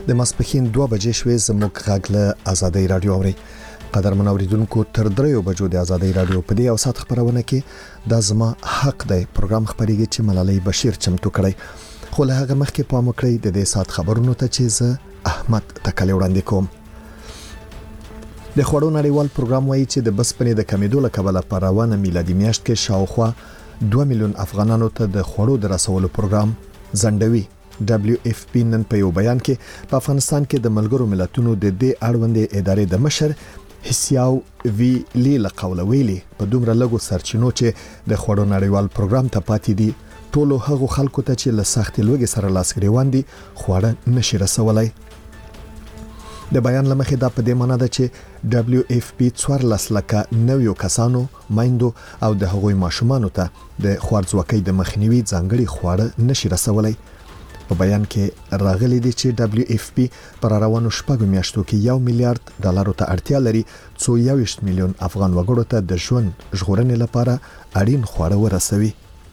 د ماسپښین 2 بجې شوې زموږ غږ له آزادۍ رادیو اوري. قدرمن اوریدونکو تر 3 بجو د آزادۍ رادیو په دې اوسات خبرونه کې د زما حق دی پروګرام خبريږي چې ملالۍ بشیر چمتو کړی. خو له هغه مخکې پام وکړئ د دې سات خبرونو ته چې زه احمد تکلی وړاندې کوم. د خوړو نړیوال پروګرام وایي چې د بسپنې د کمیدو له کبله په روانه میلادي میاشت کې شاوخوا 2 میلیون افغانانو ته د خوړو د رسولو پروګرام ځنډوي. WFP نن په یو بیان کې په افغانستان کې د ملګرو ملتونو د دې اړوندې ادارې د مشر حسیاو وی لی لقوله ویلي په دومره لګو سرچینو چې د خوړو نړیوال پروګرام ته پاتې دي ټولو هغو خلکو ته چې له سخت لوګي سره لاس ګریوان دي خوړه نشي رسولای. د بیان لمخې دا په دې معنی ده چې WFP 14 لکه نویو کسانو مایندو او د هغوی ماشومانو ته د خوارځواکۍ د مخنیوي ځانګړي خوړه نشي رسولای. په بیان کې راغلي دي چې WFP پر روانو شپږو میاشتو کې $1 میلیارډ ته اړتیا لري څو 1 میلیون افغان وګړو ته د ژوند ژغورنې لپاره اړین خواړه ورسوي.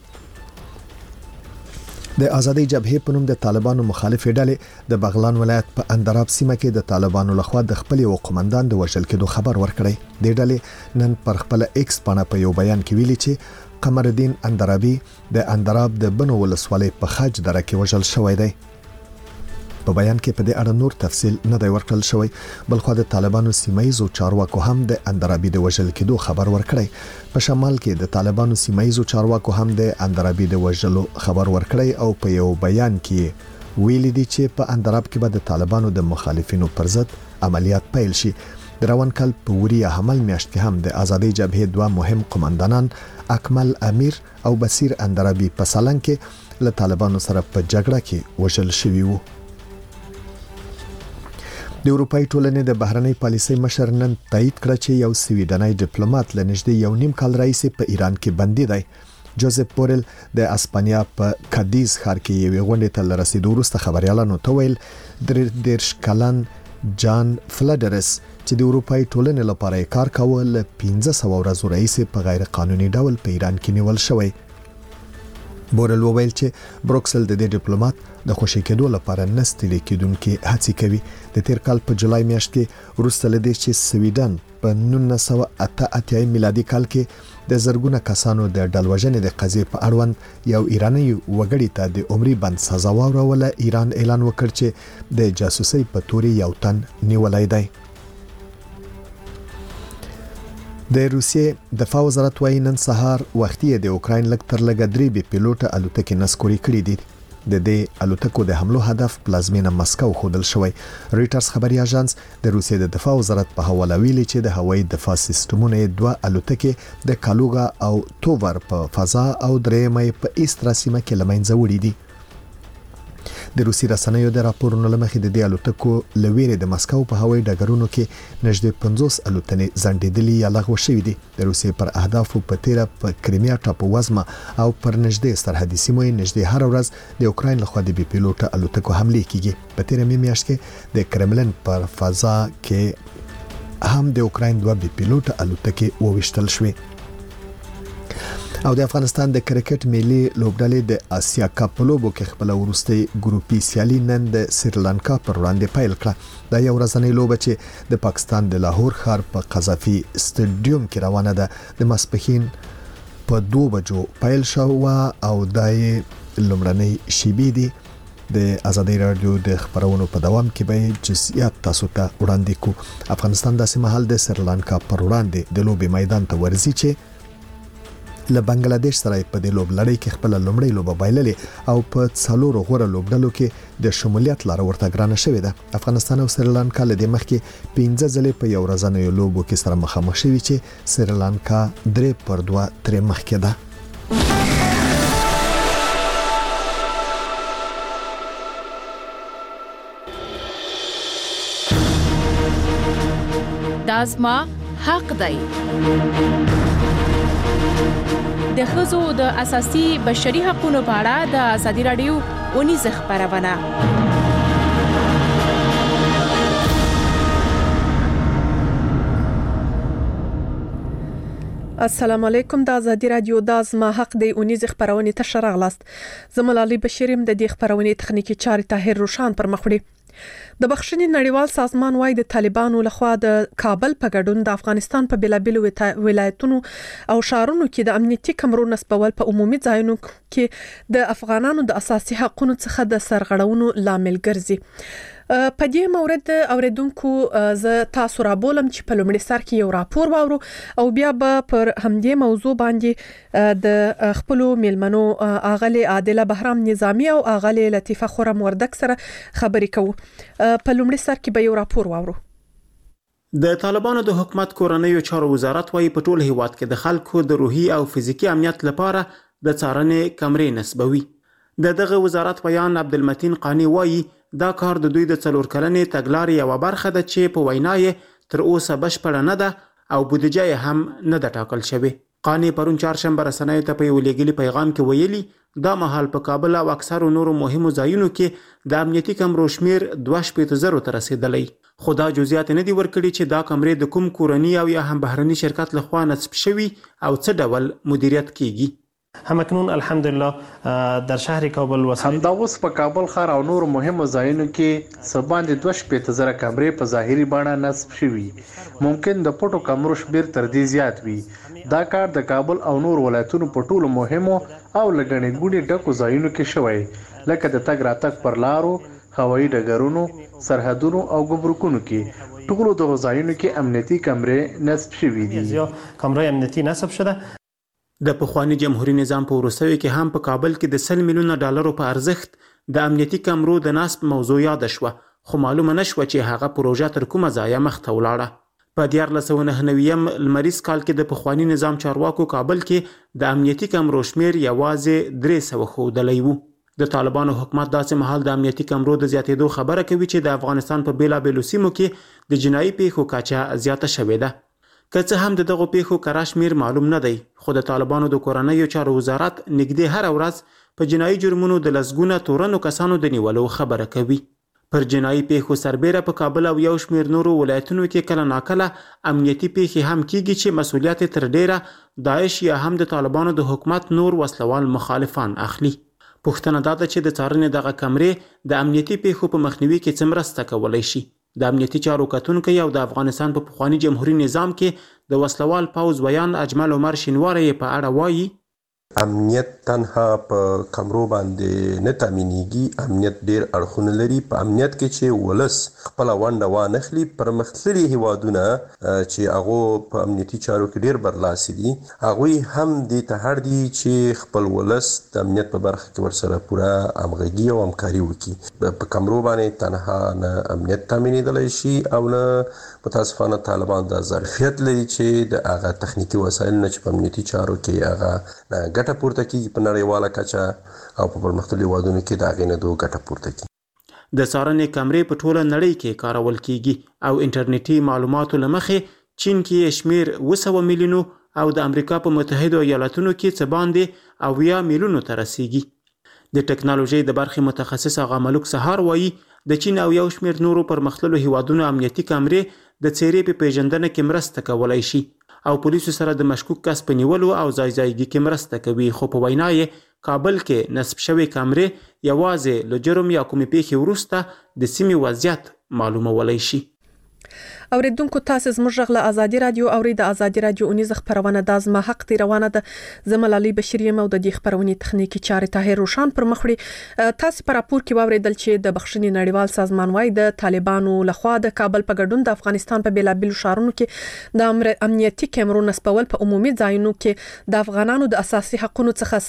د آزادۍ جبهې په نوم د طالبانو مخالفې ډلې د بغلان ولایت په اندراب سیمه کې د طالبانو لخوا د خپل یو قومندان د وژل کېدو خبر ورکړی. د ډلې نن پر خپل ایکس باندې په یو بیان کې ویلي چې قمر الدین اندرابي د اندراب د بنو ولسوالۍ په خج دره کې وژل شوی دی. په بیان کې په دې اړه نور تفصیل نه دی ورکړل شوی، بل خو د طالبانو سیمایزو چارواکو هم د اندرابي د وژل کېدو خبر ورکړی. په شمال کې د طالبانو سیمایزو چارواکو هم د اندرابي د وژلو خبر ورکړی او په یو بیان کې ویلي دي چې په اندراب کې به د طالبانو د مخالفینو پر ضد عملیات پیل شي. د روان کال په وریه حمل میاشت کې هم د آزادۍ جبهې 2 مهم قومندانان اکمل امیر او بصیر اندرابي په سالنګ کې له طالبانو سره په جګړه کې وژل شوي وو. د اروپای ټولنې د بهرنۍ پالیسۍ مشر نن تایید کړ چې یو سویډنی ډیپلوماټ له نږدې 1.5 کال راهیسې په ایران کې بندي دی. جوزف بورل د اسپانیا په کادیز ښار کې یو غونډه ته رسیدو وروسته خبريالانو ته ویل درش کلن جان فلډرس چې د اروپای ټولنې لپاره کار کاوه له 1500 ورځې راهیسې په غیر قانوني ډول په ایران کې نیول شوی. بورل وویل چې بروکسل د دې ډیپلوماټ د خوشی کېدو لپاره نستلې کېدونکې هڅې کوي. د تیر کال په جولای میاشت کې وروسته لدې چې سویډن په 1988 میلادي کال کې د زرګونه کسانو د ډلوژنې د قضیې په اړوند یو ایرانی وګړي ته د عمري بند سزا ورکوله، ایران اعلان وکړ چې د جاسوسۍ په توري یو تن نیولای دی. د روسیې دفاع وزارت وايي نن سهار وختي د اوکراین لږ تر لږه 3 بي پیلوټه الوتکې نسکوري کړې دي. د دې الوتکو د حملو هدف پلازمینه مسکو خودل شوی. ریټرز خبري اژانس د روسیې د دفاع وزارت په حواله ویلي چې د هوایي دفاع سیستمونو 2 الوتکې د کالوګا او توور په فضا او درېمې په ایسترا سیمه کې لمنځه وړي دي. د روسي رسنیو د راپورونو لمخې د دې الوتکو لویره د مسکو په هوایي ډګرونو کې نږدې 50 الوتنې ځنډېدلې یا لغوه شوې دي. د روسي پر اهدافو په تیره په کریمیا ټاپو وزمه او پر نږدې سرحدي سیمو نږدې هر ورځ د اوکراین لخوا د بي پیلوټه الوتکو حمله کیږي. په تیره میاشت کې د کرملن پر فضا کې هم د اوکراین 2 بي پیلوټه الوتکې وویشتل شوې. او د افغانستان د کرکټ ملي لوبډلې د آسیا کپ لوبو کې خپل وروستي ګروپي سیالي نن د سریلانکا پر وړاندې پیل کړه. دا یو ورځنۍ لوبه چې د پاکستان د لاهور ښار په قذافي سټیډیوم کې روانه ده. د ماسپښین په 2 بجو پیل شو او دای لومړنۍ شیبې دي. د آزادۍ رادیو د خبرونو په دوام کې به جزئیات تاسو ته وړاندې کو. افغانستان داسې مهال د سریلانکا پر وړاندې د لوبې میدان ته ورځي چې له بنگلاديش سره په دې لوبلړۍ کې خپل لومړی لوبه بایللې او په 4 غوړه لوبډلو کې د شمولیت لاره ورته ګرانه شوې ده. افغانستان او سریلانکا له دې مخکې 15 ځلې په یو ورځنۍ لوبو کې سره مخامخ شوي چې سریلانکا 3-2 تر مخکې ده. دازما حق دی. د ښځو د اساسي بشري حقوقو په اړه د آزادۍ رادیو اونیزه خبرونه. السلام علیکم. د آزادۍ رادیو د زما حق دی اونیزه خبرونه ته شراغلاست. زملالي بشیرم د دې خبرونه تخنیکی چارې طاهر روشان پر مخ وړي. د بخښنې نړیوال سازمان وايي د طالبانو لخوا د کابل په ګډون د افغانستان په بیلابیلو ولایتونو او شهرونو کې د امنیتي کمرو نصبول په عمومي ځایونو کې د افغانانو د اساسي حقوقو څخه د سرغړونو لامل ګرځي. په دې مورد اوریدونکو ز تاسو را بولم چې په لومړي سر کې یو راپور واورو او بیا به پر همدې موضوع باندې د خپل میلمنو اغلی عادله بهرام نظامی او اغلی لطیفه خورم وردک سره خبرې کوو. په لومړي سر کې به یو راپور واورو. د طالبانو د حکومت کورنیو چارو وزارت وايي په ټول هیواد کې د خلکو د روحي او فزیکی امنیت لپاره د څارنې کمرې نسبوي. دغه وزارت بیان عبدالمتین قانی وايي دا کار د دوی د 4 کلنې تګلارې یو برخه ده چې په وینا یې تر اوسه بشپړه نه ده او بودیجه هم نه ده ټاکل شوې. قانی پرون چهارشنبه رسنیو ته په یو لیږلي پیغام کې ویلي دا مهال په کابل او اکثرو نورو مهمو ځایونو کې د امنیتي کمرو شمیر 2,000 ته رسیدلی. خو دا جزئیات نه دي ورکړي چې دا کمرې د کوم کورني او یا هم بهرني شرکت لخوا نصب شوي او څه ډول مدیریت کیږي. همکنون الحمدلله در شهر کابل همدا اوس په کابل ښار او نور مهمو ځایونو کې سباندې 2,000 کمرې په ظاهري بڼه نصب شوي. ممکن د پټو کمرو شمیر تر دې زیات وي. دا کار د کابل او نور ولایتونو په ټولو مهمو او لګڼې ګوڼې ډکو ځایونو کې شوی لکه د تګ راتګ پر لارو، هوایي ډګرونو، سرحدونو او ګمرکونو کې. ټولو دغو ځایونو کې امنیتي کمرې نصب شوي دي. کمرې امنیتي نصب شده. د پخوانی جمهوریت نظام په وروستیو کې هم په کابل کې د 100 میلیونه ډالرو په ارزښت د امنیتي کمرو د نصب موضوع یاد شوه، خو معلومه نشوه چې هغه پروژه تر کومه ځایه مخته ولاړه. په 1999 لمریز کال کې د پخوانی نظام چارواکو کابل کې د امنیتي کمرو شمیر یوازې 300 ښودلی و. د طالبانو حکومت داسې مهال د امنیتي کمرو د زیاتېدو خبره کوي چې د افغانستان په بیلابیلو سیمو کې د جنایي پیښو کچه زیاته شوې ده. که څه هم دغه پیښو کره شمیر معلوم نه دی، خو د طالبانو د کورنیو چارو وزارت نږدې هر ورځ په جنایي جرمونو د لسګونه تورنو کسانو د نیولو خبره کوي. پر جنایي پیښو سربیره په کابل او یو شمیر نورو ولایتونو کې کله ناکله امنیتي پیښې هم کیږي چې مسؤلیت تر ډیره داعش یا هم د طالبانو د حکومت نور وسلوال مخالفان اخلي. پوښتنه دا ده چې د څارنې دغه کمرې د امنیتي پیښو په مخنیوي کې څه مرسته کولی شي. د امنیتي چارو کتونکی او د افغانستان په پخوانی جمهوریت نظام کې د وسلوال پوځ ویان اجمل عمر شینواری په اړه وایي امنیت تنها په کمرو باندې نه تامینېږي. امنیت ډیر اړخونه لري. په امنیت کې چې ولس خپل ونډه وانخلي، پرمختللي هیوادونه چې هغه په امنیتي چارو کې ډیر برلاسي دي، هغه هم دې ته هر دي چې خپل ولس د امنیت په برخه کې ورسره پوره همغږي او همکاري وکړي. په کمرو باندې تنها نه امنیت تامینېدلی شي او نه متاسفانه طالبان د ظرفیت لري چې د هغه تخنیکي وسایل نه چې په امنیتي چارو کې هغه ګټه پورته کیږي په نړیواله کچه او په پرمختللو هیوادونو کې د هغې نه دو ګټه پورته کیږي. د څارنې کمرې په ټوله نړۍ کې کارول کیږي او انټرنیټي معلوماتو له مخې چین کې شمیر 200 میلیونو او د امریکا په متحده ایالاتونو کې څه باندې 90 میلیونو ته رسیږي. د ټکنالوژي د برخې متخصص آغا ملک سهار وایي د چین او یو شمیر نورو پرمختللو هیوادونو امنیتي کمرې د څیرې په پیژندنه کې مرسته کولای شي او پولیسو سره د مشکوک کس په نیولو او ځایګي کې مرسته کوي. خو په وینا یې کابل کې نصب شوی کمرې یوازې له جرم یا کومې پیښې وروسته د سیمې وضعیت معلومولی شي. اوریدونکو تاسو زموږ غږ له ازادي رادیو او د ازادي رادیو اونیز خبرونه د ازما حق دی روانه ده. زملالي بشری مو د دې خبرونې تخنیکی چارې طاهر روشان پر مخړي. تاسو پر راپور کې واوریدل چې د بخښنې نړیوال سازمان وايي د طالبانو لخوا د کابل په ګډون د افغانستان په بیلابیلو شهرونو کې د امنیتي کیمرو نصبول په عمومي ځایونو کې د افغانانو د اساسي حقوقو څخه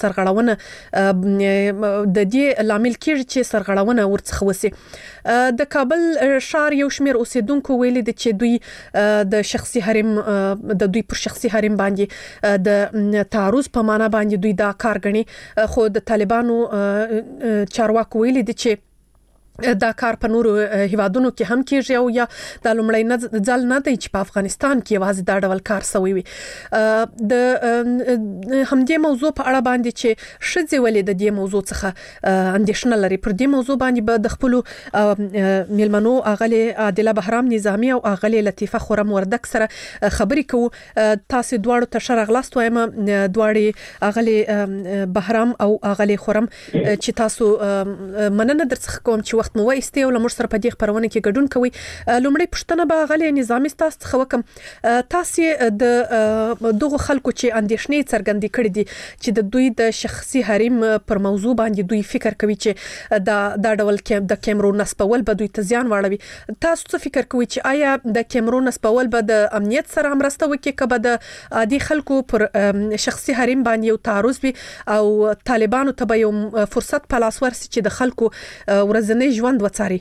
سرغړونه د دې لامل کیږي چې سرغړونه ورڅخه وسی. د کابل شهر یو شمیر اوسیدونکو ویلي د چې دوی د شخصي حریم د دوی پر شخصي حریم باندې د تعرض په معنا باندې دوی دا کار غني. خو د طالبانو چارواکو ویلي دي چې دا کار په نورو هیوادونو کې هم کیږي او یا د لومړی ځل نه دی چې په افغانستان کې یوازې دا ډول کار شوی وي. د همدې موضوع په اړه باندې چې ښځې ولې د دې موضوع څخه اندېښنه لري، پر دې موضوع باندې به د خپلو میلمنو اغلی عادله بهرام نظامی او اغلی لطیفه خورم وردک سره خبرې کوو. تاسو دواړو ته ښه راغلاست وایم. دواړې اغلی بهرام او اغلی خورم چې تاسو مننه درڅخه کوم چې وخت مو وایستي او لمر سره په دې خبرونه کې ګډون کوي. لومړی پښتنه به غلي نظامی تاسو څخه وکم تاسو د دغه خلکو چې اندیشنې څرګندې کړې دي چې د دوی د شخصي حریم پر موضوع باندې دوی فکر کوي چې دا ډول کې د کیمرون نسبول به دوی ته زیان واړوي. تاسو څه فکر کوئ چې آیا د کیمرون نسبول به د امنیت سره مرسته وکړي که به د عادي خلکو پر شخصي حریم باندې یو تعرض وي او طالبانو ته به یو فرصت په لاس ورسي چې د خلکو ورځنی ژوند وڅاري؟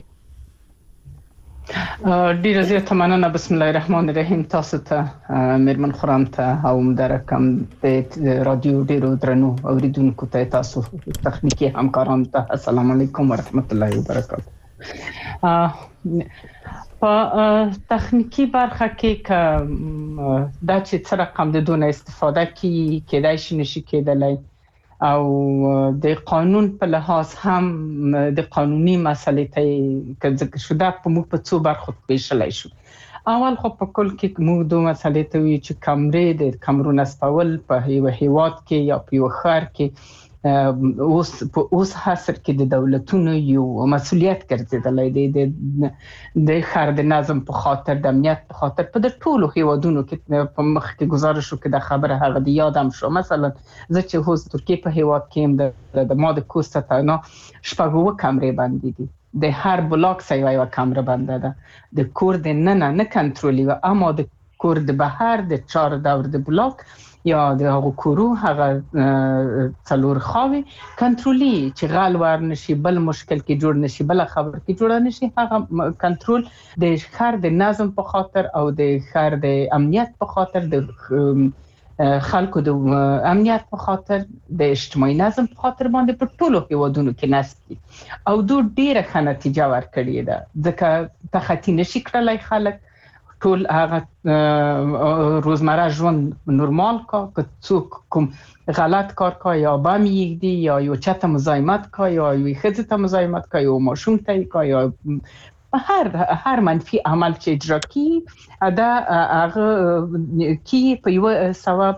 ډیره زیاته مننه. بسم الله الرحمن الرحیم. تاسو ته میرمن خرم ته او مدرکم د رادیو ډیرو درنو اوریدونکو ته تاسو تخنیکی همکارانو ته السلام علیکم ورحمت الله وبرکاته. په تخنیکی برخه کې دا چې څه رقم د دونه استفاده کېدای شي نشي کېدلی او د قانون په لحاظ هم د قانوني مسلې ته ذکر شوه په موږ په څو برخو پیښلای شو. اول خو په کل کې موږ دوه مسلې ته وی چې کمرې د کمرون اسپول په یو هیواد کې یا په یو ښار کې اوس حاصل کې د دولتونو یو مسؤلیت ګرځیدلی دی د ښار د نظم په خاطر د امنیت په خاطر په د ټولو هیوادونو کې په مخ کې گزارش وکړه د خبره هغه د یادم شو. مثلا زه چې اوس ترکیه په هیواد کې د ما د کوسته تانا شپږ کمرې باندې دي د هر بلاک یو کمره بنده ده د کور د نه کنټرولي و اما د کور د بهر د 4 دور د بلاک یا د هغو کورو هغه څلور خاوي کنټرولي چې غل ورنشي بل مشکل کې جوړ نشي بل خبر کې جوړ نشي هغه کنټرول د ښار د نظم په خاطر او د ښار د امنیت په خاطر د خلکو د امنیت په خاطر د اجتماعي نظم په خاطر باندې په ټولو هیوادونو کې نسبي او دوی ډیره ښه نتیجه ورکړې ده ځکه تخطي نشي کړلی خلک ټول هغه روزمره ژوند نورمال کا که څوک کوم غلط کار کا یا بم یګدي یا یو چاته مزاحمت کا یا یو ښځې ته مزاحمت کا یا ماشوم ته کا یا هر منفي عمل چې اجرا کی دا هغه کی په یو سبب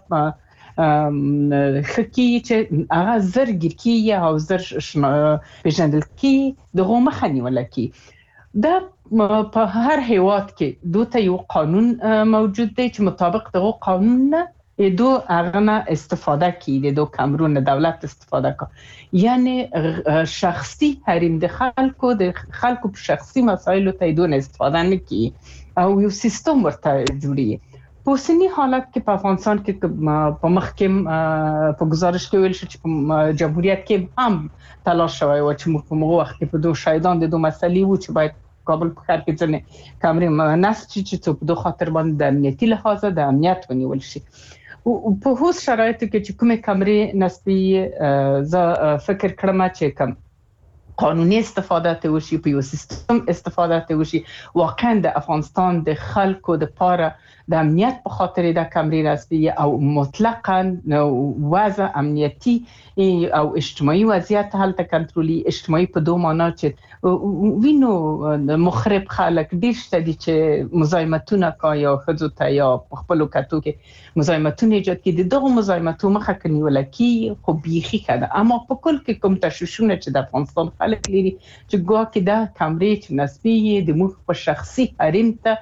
خکی چې هغه زرګر کی یا او زر پیژندل کی دغه مخنی ولکه دا په هر هیواد کې دوته یو قانون موجود دی چې مطابق دغه قانون نه دو اغنه استفاده کی دو کمرون دولت استفاده کا یعنی شخصی حریم د خلکو په شخصي مسایلو ته دون استفاده نه کی او یو سیستم ورته جوړي. په اوسنی حالت کې په افغانستان کې په مخ کې په گزارش کې ویل شو چې په جمهوریت کې هم تلاش شوی و چې په موږ وخت کې په دوه شایدان د دوه مسلې و چې باید کابل په ښار کې ځنې کمرې نصب شي چې څوک د خاطر باندې د امنیتي لحاظ د امنیت ونیول شي. په هوس شرایطو کې چې کومه کمرې نصبي زه فکر کړم چې کوم قانوني استفاده ته وشي په یو سیستم استفاده ته وشي واقعا د افغانستان د خلکو د پاره د امنیت په خاطر د کمرې نصبي او مطلقاً وضع امنیتي او اجتماعي وضعیت هلته کنټرولي اجتماعي په دوه معنا چې وینو مخرب خلک ډیر شته دي چې مزاحمتونه کوي یا خځو ته یا خپل کتو کې مزاحمتونه ایجاد کړي دغه مزاحمتو مخه کنيول کی خو بيخي کده اما په کل کې کوم تشوشونه چې د افغانستان خلک لري چې ګوا کې دا کمرې چې نسبي د مخ په شخصي حریم ته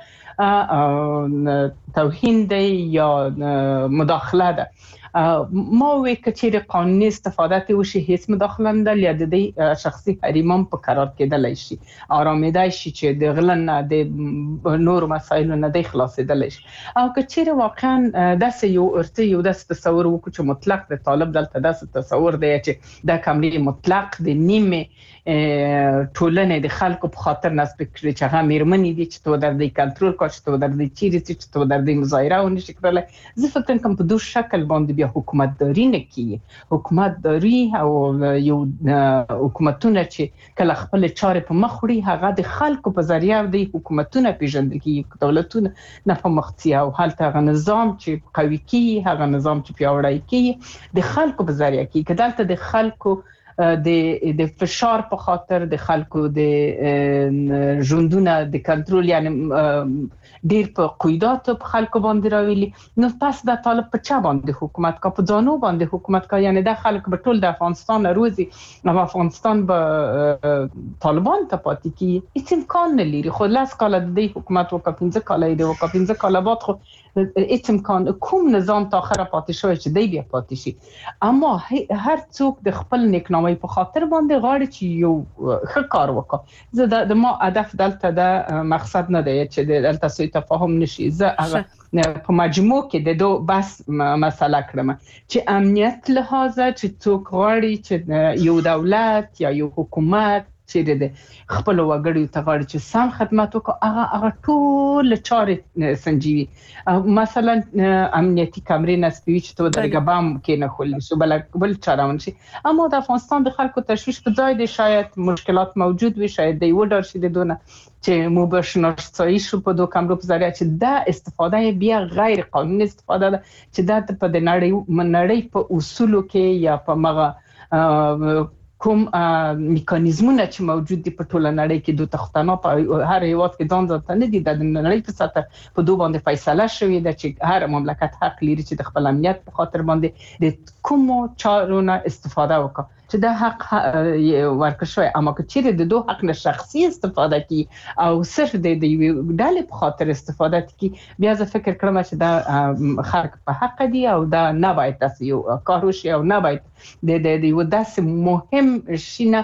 توهین دی یا مداخله ده ما وی کچېر قانوني استفاده ته وشي هیڅ مداخله نه ده یا د شخصي حریمم په قرار کېدل شي آرامیدای شي چې د غلن د نور مسایلو نه د خلاصېدل شي او کچېر واقعا داسې یو ارته یو داسې تصور وکړو چې مطلق د طالب دلته داسې تصور دی چې دا کمرې مطلق د نیمه ټولنې د خلکو په خاطر نسب کړي چې هغه میرمنې دي چې تو در دې کنټرول کوي چې تو در دې چیرې چې تو در دې مظاهره ونه شي کولای زه فکر کوم په دوه شکل باندې بیا حکومتداري نه کوي حکومتداري او یو حکومتونه چې کله خپل چارې په مخ وړي هغه د خلکو په ذریعہ د حکومتونه پیژندل کیږي دولتونه نه په مختصي او هلته هغه نظام چې قوي کیږي هغه نظام چې پیاوړی کیږي د خلکو په ذریعہ کې کله د خلکو د فشار په خاطر د خلکو د ژوندونه د کنټرول یعنی ډیر په قیوداتو په خلکو باندې راویلي. نو پس د طالب په چا باندې حکومت کا په ځانو باندې حکومت کا یعنی د خلک به ټول د افغانستان روزي نو افغانستان به طالبان ته پاتې کی هیڅ امکان نه لري. خو لاس کال د حکومت وکړ 15 کال دی وکړ 15 کال بعد خو هیڅ امکان کوم نظام تا اخره پاتې شوی چې دی بیا پاتې شي. اما هر څوک د خپل نیکنامۍ په خاطر باندې غواړي چې یو ښه کار وکړي. زه د ما هدف دلته د مقصد نه دی چې دلته سوء تفاهم نشي. زه هغه په مجموع کې د دو بس مسله کړم چې امنیت لحاظه چې څوک غواړي چې یو دولت یا یو حکومت چې د خپل وګړو ته غواړي چې سم خدمت وکړي هغه ټول چارې سنجوي. مثلا امنیتي کامرې نسبي چې تو درګه بام کې نه خل شو بل چارهون شي. اما د افغانستان د خلکو تشویش په ځای دی شاید مشکلات موجود وي شاید دی وډر شي د دونه چې مو به شناسایی شو په دوه کامرو په ذریعہ چې دا استفاده بیا غیر قانوني استفاده ده چې دا په د نړۍ په اصولو کې یا په مغه کوم میکانیزمونه چې موجود دي په ټوله نړۍ کې دوه تختانه په هر هیواد کې ځان ځان نه دي د نړۍ په سطح په دوه باندې فیصله شوې ده چې هر مملکت حق لري چې د خپل امنیت په خاطر باندې د کوم چارونه استفاده وکړي چې دا حق ورکړ شوی. اما که چیرې د دوه حق نه شخصي استفاده کی او صرف د ډلې په خاطر استفاده کی بیا زه فکر کوم چې دا خلک په حق دي او دا نه باید تاسو یو کار وشي او نه باید د یو داسې مهم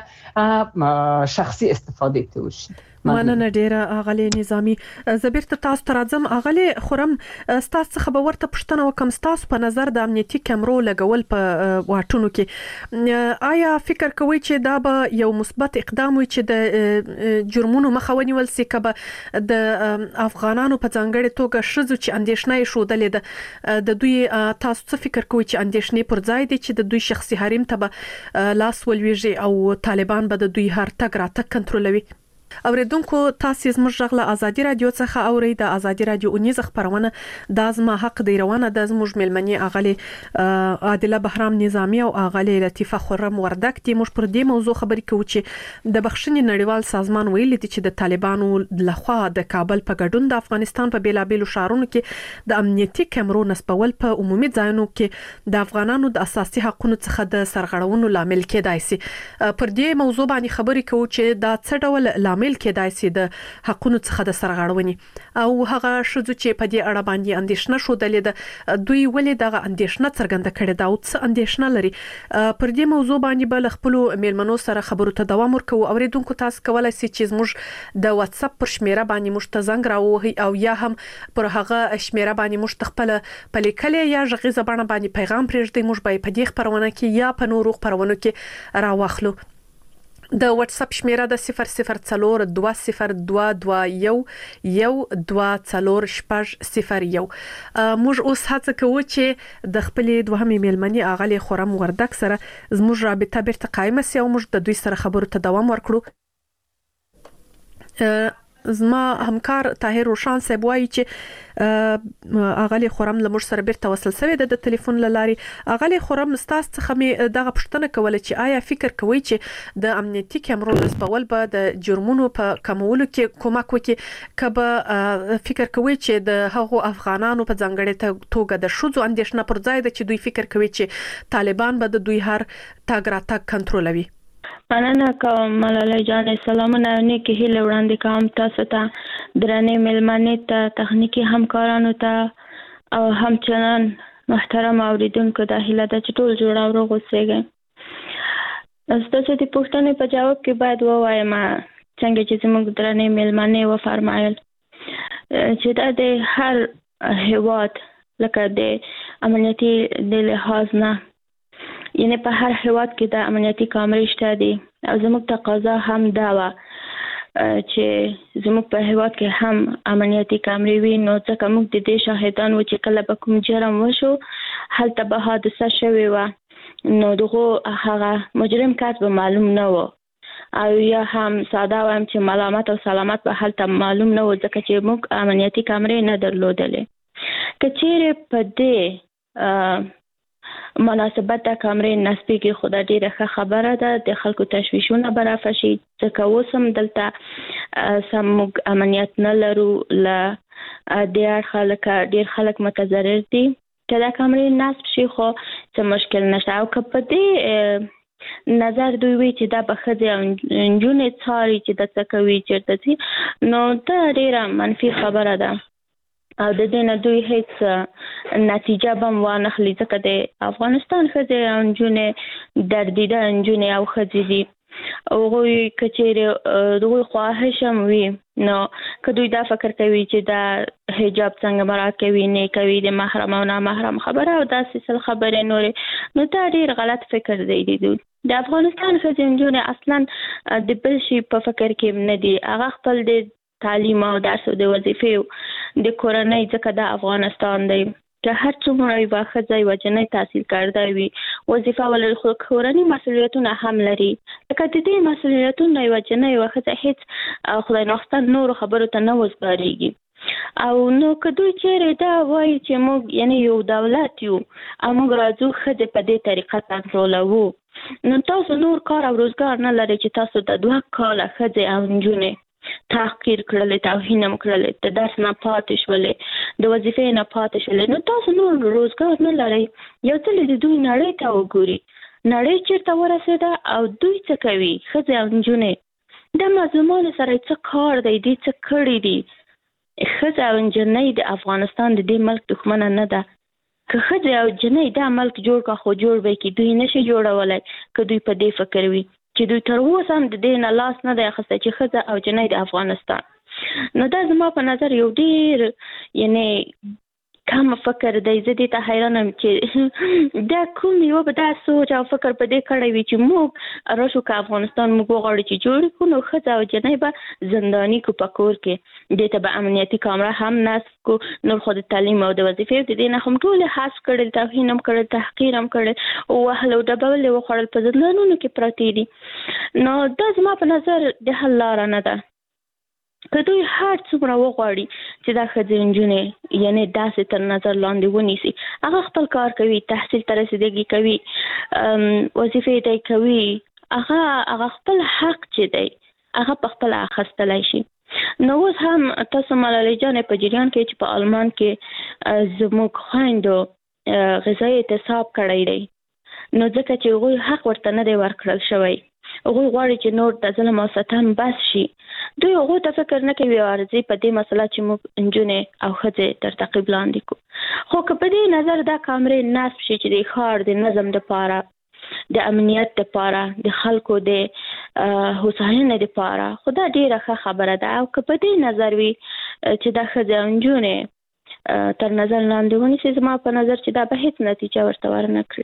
شینه شخصي استفاده ته وشي. مننه ډیره اغلی نظامی. زبیرته تاسو ته راځم. اغلی خورم تاسو څخه به ورته پوښتنه وکم تاسو په نظر د امنیتي کیمرو لګول په واټونو کې آیا فکر کوئ چې دا به یو مثبت اقدام وي چې د جرمونو مخه ونیول سي کبه د افغانانو په ځانګړي توګه شذو چې اندیشنه شودلې ده د دوی تاسو څه فکر کوئ چې اندیشنې پر ځای دي چې د دوی شخصي حریم ته به لاس ولويږي او طالبان به د دوی هر تګ راتګ کنټرولوي؟ اوریدونکو تاسو زموږ غږ ازادي رادیو څخه اورئ. د ازادي رادیو اونیز خبرونه د ازما حق دی روانه د زموږ ملمنی اغلی عادله بهرام نظامی او اغلی لطیفه خرم وردک دي. موږ پر دې موضوع خبرې کوو چې د بخښنې نړیوال سازمان ویلي دی چې د طالبانو لخوا د کابل په ګډون د افغانستان په بیلابېلو ښارونو کې د امنیتي کیمرو نصبول په عمومي ځایونو کې د افغانانو د اساسي حقوقو څخه د سرغړونو لامل کېدای شي. پر دې موضوع باندې خبرې کوو چې دا څه ډول لامل کېدای شي د حقوقو څخه د سرغړونې او هغه شذو چې په دې اړه باندې اندیشنه شودلې ده دوی ولې دغه اندیشنه څرګنده کړې ده او څه اندیشنه لري. پر دې موضوع باندې بل خپل میلمنو سره خبرو ته دوام ورکوو. اوریدونکو تاسو کولای شئ چې موږ د واتس اپ پر شمیره باندې موږ ته زنګ راوهي او یا هم پر هغه شمیره باندې موږ خپل په لیکلې یا غږیزه بڼه باندې پیغام پرېږدئ. موږ به په دې خبرونه کې یا په نورو خبرونو کې راوخلو. د واتس اپ شمیره د 00202221124001. موږ اوس هڅه کوو چې د خپلې دوهمې میلمنې اغلی خورم وردک سره زموږ رابطه بیرته قائمه سي او موږ د دوی سره خبرو ته دوام ورکړو. زما همکار طاهر روشان صاحب وایي چې اغلی خورم له موږ سره بیرته وصل شوی د ټلیفون لاري. اغلی خورم تاسو څخه مې دغه پوښتنه کوله چې آیا فکر کوئ چې د امنیتي کیمرو نصبول به د جرمونو په کمولو کې کومک وکړي کبه فکر کوئ چې د هغو افغانانو په ځانګړي توګه د شذو اندیشنه پر ځای ده چې دوی فکر کوي چې طالبان به د دوی هر تګ راتګ کنټرولوي؟ مننه کوم ملالۍ جان. سلامونه نیکی هیله وړاندې کوم تاسو ته درنې مېلمنې ته تخنیکی همکارانو ته او همچنان محترم اوریدونکو د هیله د ټول جوړ او روغ اوسئ. تاسو د پوښتنې په جواب کې باید ووایم څنګه چې زموږ درنې مېلمنې و فرمایل چې دا د هر هیواد لکه د امنیتي د لحاظ نه یعنی په هر هیواد کې د امنیتي کامرې شته دي او زموږ تقاضا هم دا و چې زموږ په هیواد کې هم امنیتي کامرې وي. نو ځکه موږ د دې شاهدان و چې کله به کوم جرم وشو هلته به حادثه شوې وه نو دغه هغه مجرم کس به معلوم نه و او یا هم ساده وایم چې ملامت او سلامت به هلته معلوم نه و ځکه چې موږ امنیتي کامرې نه درلودلې. که چیرې په دې مناسبت د کمرې نسبي کې خدای ډیره ښه خبره ده. د خلکو تشویشونه برافشي ځکه اوسم دلته سم امنیت نه لرو. ل ډیر خلک متضرر دي. که دا کمرې نصب شي خو څه مشکل نشته. او که په دې نظر دوی وی چې دا به ښځې او نجونې څاري چې د څه کوي چېرته ځي، نو دا ډیره منفي خبره ده او د دې نه دوی هیڅ نتیجه به هم وانخلي ځکه د افغانستان ښځې او نجونې دردیده نجونې او ښځې دي. هغوی که چیرې دغوی خواهش هم وي نو که دوی دا فکر کوي چې دا حجاب څنګه مراعات کوي نه کوي د محرم او نامحرم خبره او داسې څه خبرې نورې، نو دا ډېر غلط فکر دی. د افغانستان ښځې نجونې اصلا د بل شي په فکر کې نه دي. هغه خپل د تعلیم او درس او د وظیفې د کورنۍ ځکه د افغانستان دی که هر څومره یوه ښځه یوه جنۍ تحصیل کرده وي وظیفه ولري خو کورني مسؤلیتونه هم لري. لکه د دې مسؤلیتونه یوه جنۍ یوه ښځه هیڅ خدای ناخواسته نورو خبرو ته نه وزګارېږي. او نو که دوی چیرې دا وایي چې موږ یعنی یو دولت یو او موږ راځو ښځې په دې طریقه کنټرولوو، نو تاسو نور کار او روزګار نه لرئ چې تاسو د 2 کاله ښځې او نجونې تحقیر کړلې، توهین هم کړلې، د درس نه پاتې شولې، د وظیفې نه پاتې شولې، نو تاسو نور روزګار نه لرئ. یو ځل د دوی نړۍ ته وګوري، نړۍ چېرته ورسېده او دوی څه کوي ښځې او نجونې. د مظلومانو سره څه کار دی، دوی څه کړي دي. ښځه او نجلۍ د افغانستان د دې ملک دښمنه نه ده. که ښځې او نجلۍ دا ملک جوړ کا خو جوړ به کړي، دوی نشي جوړولی که دوی په دې فکر وي چې دوی تر اوسه هم د دې نه لاس نه دی اخیستی چې ښځه او نجلۍ د افغانستان. نو دا زما په نظر یو ډېر یعنی کم فکر دی. زه دې ته حیرانه یم چې دا کوم یوه به دا سوچ او فکر په دې کړی وي چې موږ راشو که افغانستان موږ وغواړو چې جوړ کړو نو ښځه او نجلۍ به زنداني کو په کور کې، دې ته به امنیتي کامره هم نصب کو، نور خو د تعلیم او د وظیفې د دې نه هم ټولې حذف کړل، توهین هم کړل، تحقیر هم کړل، وهل او ډبول یې وخوړل، په زندانونو کې پرتې دي. نو دا زما په نظر د حل لاره نه ده. که دوی هر څومره وغواړي چې دا ښځې نجونې یعنی داسې تر نظر لاندې ونیسي، هغه خپل کار کوي، تحصیل ته رسیدګي کوي، وظیفې دی کوي، هغه خپل حق چې دی هغه په خپل اخیستلی شي. نو اوس هم تاسو ملالۍ جانې په جریان کې چې په آلمان کې زموږ خویندو غذایي اعتصاب کړی دی، نو ځکه چې هغوی حق ورته نه دی ورکړل شوی، هغوی غواړي چې نور د ظلم او ستم بس شي. دوی هغوی ته فکر نه کوي ارزي په دې مسله چې موږ نجونې او ښځې تر تعقیب لاندې کړو. خو که په دې نظر دا کامرې نصب شي چې د ښار د نظم دپاره، د امنیت دپاره، د خلکو د هوساینې دپاره، خو دا ډېره ښه خبره ده. او که په دې نظر وي چې دا ښځې او نجونې تر نظر لاندې ونیسي، زما په نظر چې دا به هیڅ نتیجه ورته ورنه کړي.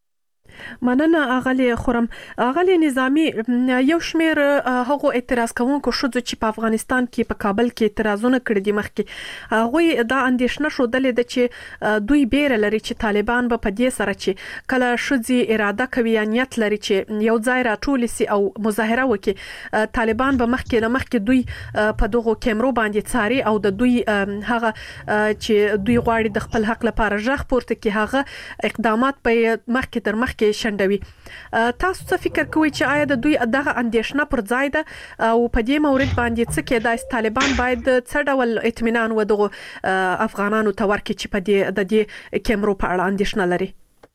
مننه اغلی خورم. اغلی نظامی، یو شمیر هغه اعتراض کوونکو شوزو چې په افغانستان کې په کابل کې اعتراضونه کړي دي مخکې، هغه دا اندیشنه شودلې ده چې دوی بیره لري چې طالبان به په دې سره چې کله شوزي اراده کوي نیت لري چې یو ځای راټول سي او مظاهره وکړي، طالبان به مخکې دوی په دغه کیمرو باندې څاري او د دوی هغه چې دوی غواړي د خپل حق لپاره ژغ پورته کړي هغه اقدامات په مخکې تر مخکې شندوي. تاسو څه فکر کوئ چې آیا د دوی دغه اندیشنه پر ځای ده او په دې مورد باندې څه کېدای شي طالبان باید څه ډول اطمینان ودغه افغانانو ته ورکړي چې په دې کیمرو په اړه اندیشنه لري؟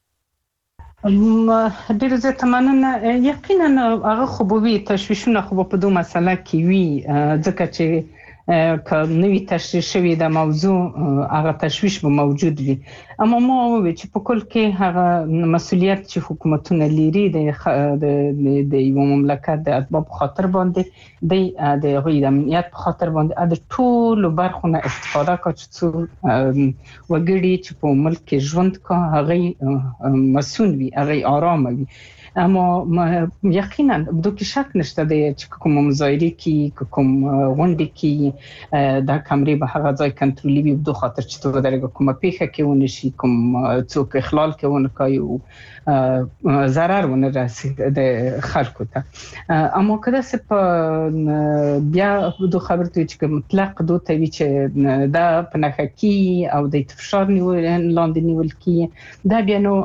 ډېر زیات مننه. یقینا هغه خو به وي تشویشونه خو په دوه مسله کې وي، ځکه چې که نوی تشریح شوی د موضوع هغه تشویش به موجود وي. اما ما وویل چې په کل کې هغه مسؤلیت چې حکومتونه لري د یو مملکت د اتباع په خاطر باندې د هغوی د امنیت په خاطر باندې د ټولو برخو نه استفاده کوي چې څو وګړي چې په ملک کې ژوند کوي هغه مسؤل وي، هغه آرام وي. اما یقینا بدون کې شک نشته دی چې کوم مظاهره کې کوم غونډه کې دا کمرې به هغه ځای کنټرولي وي، په خاطر چې تو درګه کومه پیښه کې ونشي چې کوم څوک اخلال کوي کوي ضرر ونه رسي د خلکو ته اما کله چې بیا د خبرته چې مطلق دوه توی چې دا پنهکی او د فشار لاندې نیول کی دا بیا نو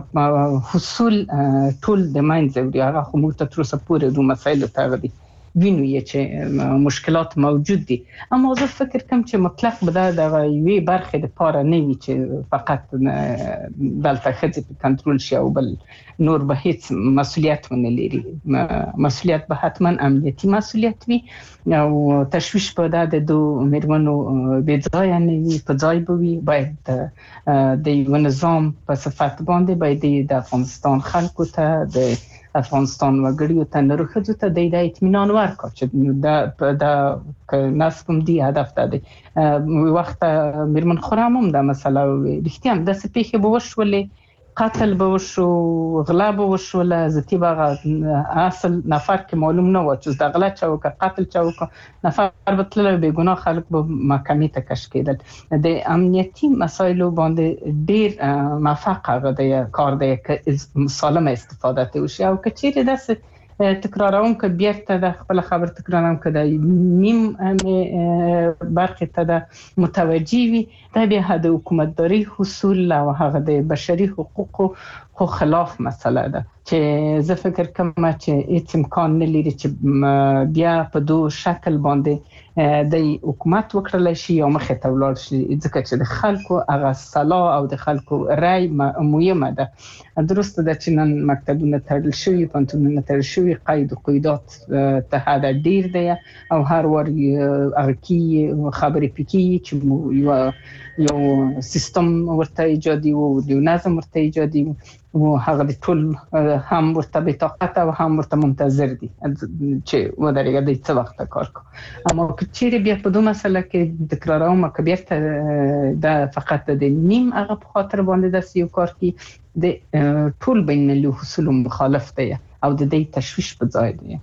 حصول ټول د منځ هغه خو موږ ته تر اوسه پورې د مسایلو ته دي وینو یې چې مشکلات موجود دي اما زه فکر کوم چې مطلق به د یوې برخې لپاره نه وي چې فقط دلته ښځې په کنټرول شي او بل نور به هیڅ مسؤلیت ونه لري مسؤلیت به حتما امنیتي مسؤلیت وي او تشویش په د دوه میرمنو بې ځایه نه وي په ځای به وي باید د یو نظام په صفت باندې باید د افغانستان خلکو ته د افغانستان وګړیو ته نورو ښځو ته د اطمینان ورکړي چې دا نسبم دی هدف ده وخت میرمن خرم هم دا مسله رښتیا هم د سپېخې به وشولې قتل به وشو غلا به وشوله ذاتي به اصل نفر کې معلوم نه و چې د غلا چا وکړه قتل چا وکړه نفر به تللی بې ګناه خلک به محکمې ته کش کېدل د امنیتي مسایلو باندې ډېر موفق هغه د کار دی که سالمه استفاده ته وشي او که چیرې داسې تکراروم که بیرته د خپل خبر تکرارم که د نیم برخې ته د متوجي وي دا بیا د حکومتداري حصول او هغه د بشري حقوقو خو خلاف مسله ده چې زه فکر کوم چې هیڅ امکان نه لري چې بیا په دوه شکل باندې د حکومت وکړل شي او مخې ته ولاړ شي ځکه چې د خلکو هغه صلاح او د خلکو رای مهمه ده درسته ده چې نن مکتبونه تړل شوي پوهنتونونه تړل شوي قید و قیودات ته حد ډیر دی او هر وار هغه کې خبرې پکې چې یو سیستم ورته ایجادي وو یو نظم ورته ایجادي وو هغه د ټول هم ورته به طاقت او هم ورته منتظر دي چې ودرېږي د څه وخت کار کو اما که چیرې بیا په دوه مسله کې تکراروم که بیرته د فقط د نیم هغه په خاطر باندې د یو کار کې د ټول بین المللي حصول مخالف دی او د دې تشویش په ځای دی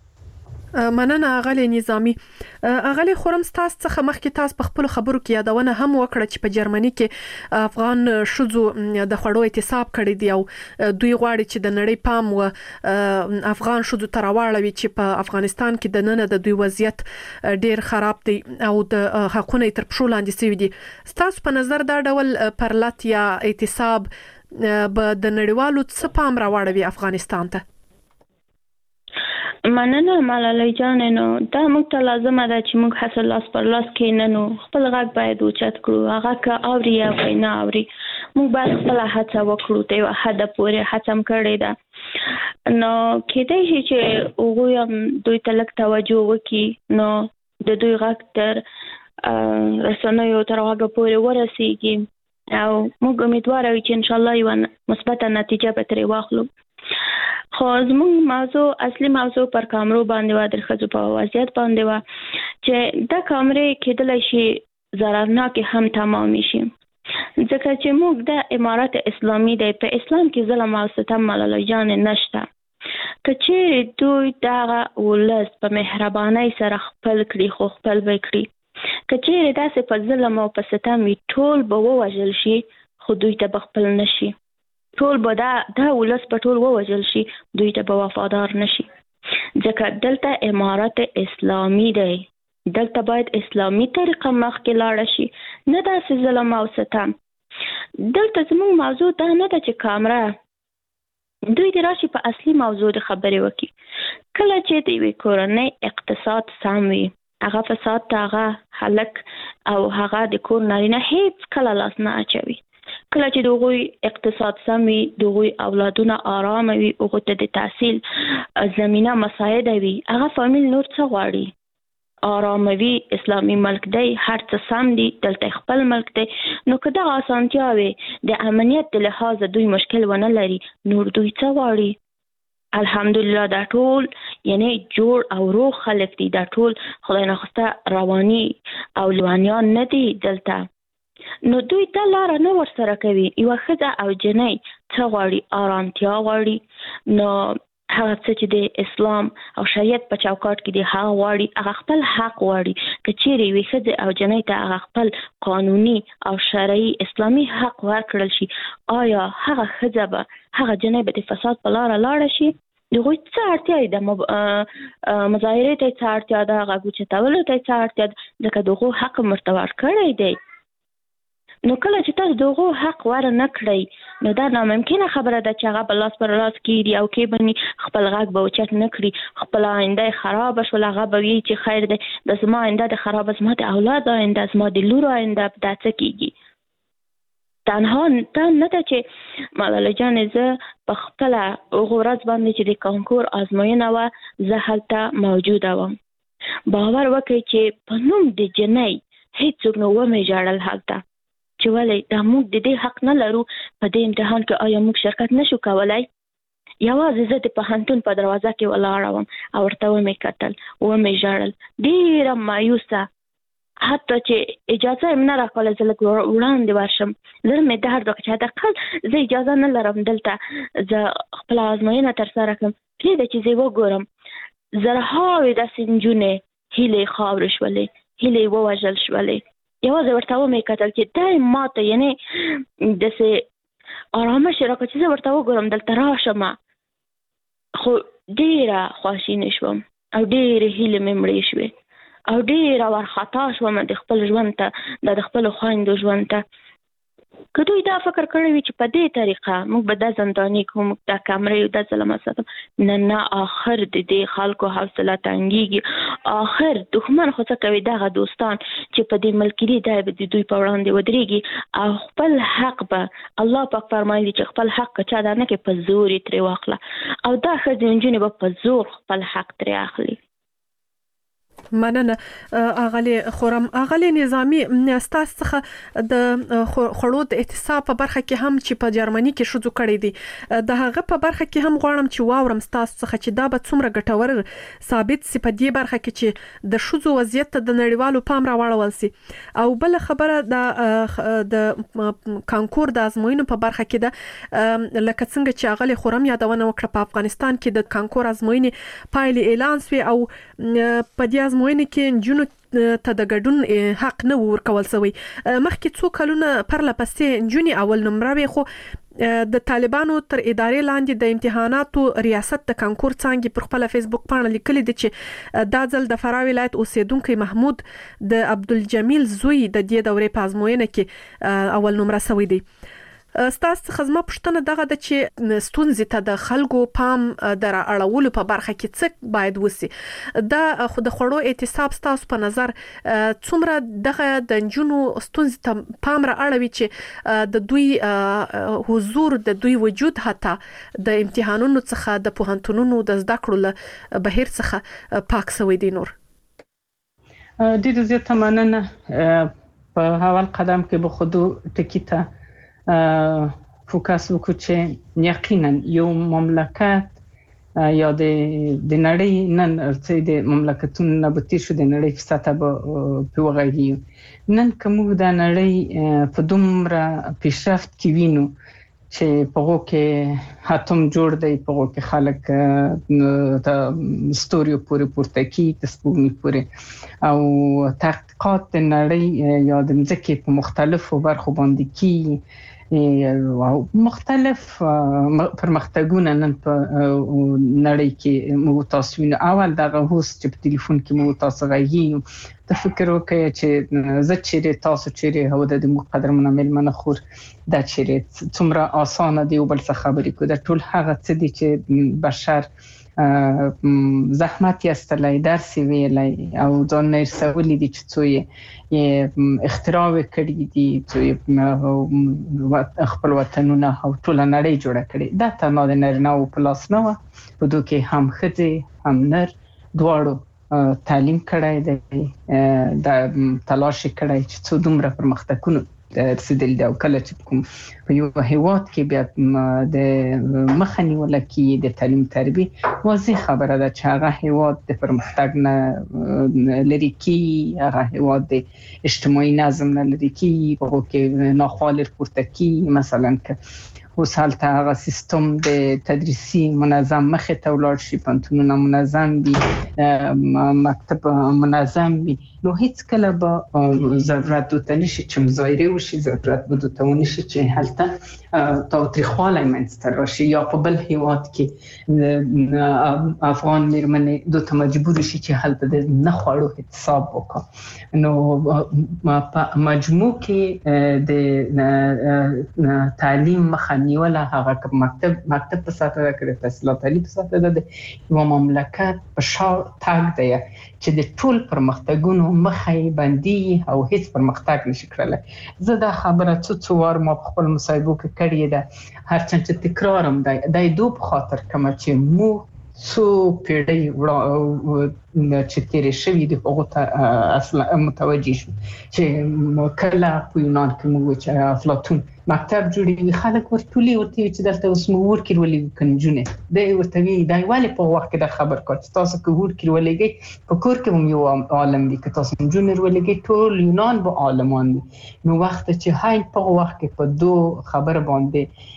مننه اغلی نظامی اغلی خورم تاسو څخه مخکې تاسو په خپل خبرو کې یادونه هم وکړه چې په جرمني کې افغان شذو د خړو اعتصاب کړی دی او دوی غواړي چې د نړۍ پام و افغان شذو تر واړوي چې په افغانستان کې د نن د دوی وضعیت ډیر خراب دی او د حقوقو تر پښو لاندې سوي دي تاسو په نظر دا ډول پرلط یا اعتصاب به د نړیوالو څه پام راوړوي افغانستان ته مننه ملالۍ جان نو دا موږ ته لازمه ده چې موږ حاصل لاس پر لاس کې نه نو خپل غږ باید اوچت کړو هغه که اوري یا نه اوري موږ باید خپل هڅه وکړو ته یو حد پورې هڅه کړې ده نو کېدای شي چې هغوی دوی ته لږ توجه وکړي نو د دوی غږ تر رسنیو تر هغه پورې ورسیږي او موږ امیدواره یو چې انشاءالله یو مثبته نتیجه به ترې واخلو خو زموږ اصلي موضوع پر کامرو باندې و د ښځو په وضعیت باندې و چې دا کامرې کېدلی شي ضررناکې هم تمام شي ځکه چې موږ د امارت اسلامي دی په اسلام کې ظلم او ستم ملالۍ جان نشته که چیرې دوی دغه ولس په مهربانۍ سره خپل کړي خو خپل به کړي که چیرې داسې په ظلم او په ستم وي ټول به ووژل شي خو دوی ته به خپل نشي ټول به دا ولس په ټول ووژل شي دوی ته به وفادار نشي ځکه دلته امارت اسلامي دی دلته باید اسلامي طریقه مخکې لاړه شي نه داسې ظلم او ستم دلته زموږ موضوع دا نه ده چې کامره دوی د راشي په اصلي موضوع د خبرې وکړي کله چې د یوې کورنۍ اقتصاد سم وي هغه فساد ته هغه هلک او هغه د کور نارینه هیڅ کله لاس نه اچوي کله چې دغوی اقتصاد سم وي دغوی اولادونه آرام وي هغوی ته د تحصیل زمینه مساعده وي هغه فامیل نور څه غواړي آرام وي اسلامي ملک دی هر څه سم دي دلته خپل ملک دی نو که دغه اسانتیا وي د امنیت د لحاظه دوی مشکل ونه لري نور دوی څه غواړي الحمدلله دا ټول یعنی جوړ او روغ خلک دي دا ټول خدای نخواسته رواني او لیوانیان نه دي دلته نو دوی دا لاره نه ورسره کوي یوه ښځه او جنۍ څه غواړي آرامتیا غواړي نو هغه څه چې د اسلام او شریعت په چوکاټ کې دی هغه غواړي، هغه خپل حق غواړي. که چیرې وي ښځې او جنۍ ته هغه خپل قانوني او شرعي اسلامي حق ورکړل شي، آیا هغه ښځه به هغه جنۍ به د فساد په لاره لاړه شي؟ دغوی څه اړتیا ده؟ مظاهرې ته څه اړتیا ده؟ غږ اوچتولو ته څه اړتیا ده؟ ځکه دغو حق ورته ورکړی دی. نو کله چې تاسو دغو حق ور نه کړئ، نو دا ناممکنه خبره ده چې هغه به لاس پر لاس کېږي او کې بني خپل غږ به اوچت نه کړي، خپل آینده خراب شول، هغه به وي چې خیر دی د زما آینده د خراب، زما د اولاد آینده، زما د لور آینده، دا څه کېږي؟ تنها نه ده چې ملاله جانې زه په خپله هغه ورځ باندې چې د کانکور ازموینه وه زه هلته موجوده وم. باور وکړئ چې په نوم د جنۍ هېڅوک نه ومې ژړل هلته، چې ولې دا موږ د دې حق نه لرو په دې امتحان کې، آیا موږ شرکت نشو کولی؟ یوازې زه د پوهنتون په دروازه کې ولاړه وم او ورته ومې کتل، ومې ژړل، ډېره مایوسه، حتی چې اجازه یې نه راکوله زه لږ وړاندې ورشم. زړه مې درد وکړ چې حداقل زه اجازه نه لرم دلته زه خپله ازموینه ترسره کړم، پرېږده چې زه یې وګورم. زرهاوې داسې نجونې هیلې یې خاورې شولې، هیلې یې ووژل شولې. یوازې ورته ومې کتل چې دا یې ماته یعنې داسې ارامش یې راکړه چې زه ورته وګورم دلته راشم. خو ډېره خواشینې شوم او ډېرې هیلې مې مړې شوې او ډېره وارخطا شوم د خپل ژوند ته، د خپلو خویندو ژوند ته. که دوی دا فکر کړی وي چې په دې طریقه موږ به دا زنداني کړو، موږ دا کمرې او دا ظلمه ساتو، نه آخر د دې خلکو حوصله تنګېږي. آخر دښمن خو څه کوي؟ دغه دوستان چې په دې ملک دي دا به د دوی په وړاندې ودرېږي او خپل حق به الله پاک فرمایي چې خپل حق که چا دا نه کوي په زور یې ترې واخله، او دا ښځې نجونې به په زور خپل حق ترې اخلي. مننه اغلی خورم. اغلی نظامی ستاسو څخه د خړو د احتساب په برخه کې هم چې په جرمني کې شوزو کړی دي، د هغه په برخه کې هم غواړم چې واورم ستاسو څخه چې دا به څومره ګټور ثابت سي په دې برخه کې چې د شوزو وضعیت د نړیوالو پام راوړل سي. او بل خبره د کانکور د ازموینو په برخه کې ده، لکه څنګه چې اغلی خورم یادونه وکړه په افغانستان کې د کانکور ازموینې پایلې اعلان شوې او په دې ازموینې کې نجونو ته د ګډون حق نه ورکول شوی. مخکې څو کلونه پرله پسې نجونې اول نمره وي، خو د طالبانو تر ادارې لاندې د امتحاناتو ریاست د کانکور څانګې پر خپل فیسبوک باندې لیکلي دي چې دا ځل د فراه ولایت اوسیدونکو محمود د عبدالجمیل زوی د دې دورې په ازموینه کې اول نمره شوی دی. ستاسو خدمت پښتنه دغه د چې ستونزې ته د خلکو پام در اړولو په برخه کې څه باید وسی. دا خو د خړو احتساب ستاسو په نظر څومره دغه د جنونو ستونزې ته پام را اړوي چې د دوی حضور، د دوی وجود حتی د امتحانونو څخه د پوهنتونونو د زده کړو له بهیر څخه پاک شوی دی؟ نور ډېر زیات مننه. په اول قدم کې به خود ټکی ته فوکس وکړو چې یقینا یو مملکت یا د نړۍ نن ارڅې د مملکتونو نه به تیر شو د نړۍ په سطح به پیوغږي. نن کوم د نړۍ په دومره پیشرفت کې وینو چې په هغه کې اتم جوړ دی، په هغه کې خلک د ستوریو پورې پورته کی د سپوږمۍ پورې، او تحقیقات د نړۍ یا د ځمکې په مختلفو برخو باندې کی مختلف پرمختګونه نن په نړۍ کې مو تاسو وینئ. اول دغه هوس چې په ټلیفون کې مو تاسو غږی د فکر وکړئ چې زه چیرې تاسو چیرې هو د مقدرمن ملمنه خور دا چیرې څومره اسانه دی او بل څه خبرې کو دا ټول هغه څه دي چې بشر زحمت یستلای درس ویلای او ځان نه رسولې دي چې څو اختراع کړی دي، څو خپل وطنونه او ټول نړۍ جوړه کړي. دا ته نه د نارینه او پلاس نه و په دوی کې هم ښځې هم نر دواړو تعلیم کړی دی، د تلاش کړی چې څو دومره پرمختګونه رسیدل دی. او کله چې کوم په یو هیواد کې بیا د مخنی ولکې د تعلیم تربیه واضح خبره ده چې هغه هیواد د پرمختګ نه لري کی، هغه هیواد د اجتماعي نظم نه لري کی، په هغه کې ناخوالې پورته کی. مثلا که اوس هلته هغه سیستم د تدریسي منظم مخې ته ولاړ شي، پوهنتونونه منظم وي، مکتب منظم وي، نو هیڅ کله به ضرورت ورته نشي چې مظاهرې وشي، ضرورت به ورته ونشي چې هلته تاوتریخوالی منځته راشي یا په بل هیواد کې افغان میرمنې دوی مجبور شي چې هلته د نه خوړو حساب وکړي. نو په مجموع کې د تعلیم مخه نیوله هغه مکتب په ساته کړی، تحصیلات عالی په ساته ده، یو مملکت په شا تاګ دی چې د ټول پرمختګونو مخه یې بندي او هیڅ پرمختګ نشي کړلی. زه دا خبره څو وار ما په خپل مصاحبو کې کړې ده، هرچند چې تکرارم دی دو په خاطر کوم چې مو څو پیړۍ چې تیرې شوي دي هغو ته اصلا متوجه شو چې کله په یونان کې موږ چې افلاطون مکتب جوړوي خلک ورته وي چې دلته اوس موږ ورکې ولېږو که نجونې، دی ورته وي دی ولې په وخت کې دا خبر کړه چې تاسو که ورکې ولېږئ په کور کې هم یو عالم وي، که تاسو نجونې ولېږئ ټول یونان به عالمان وي. نو وخت چې هاین په وخت کې په دو خبر باندې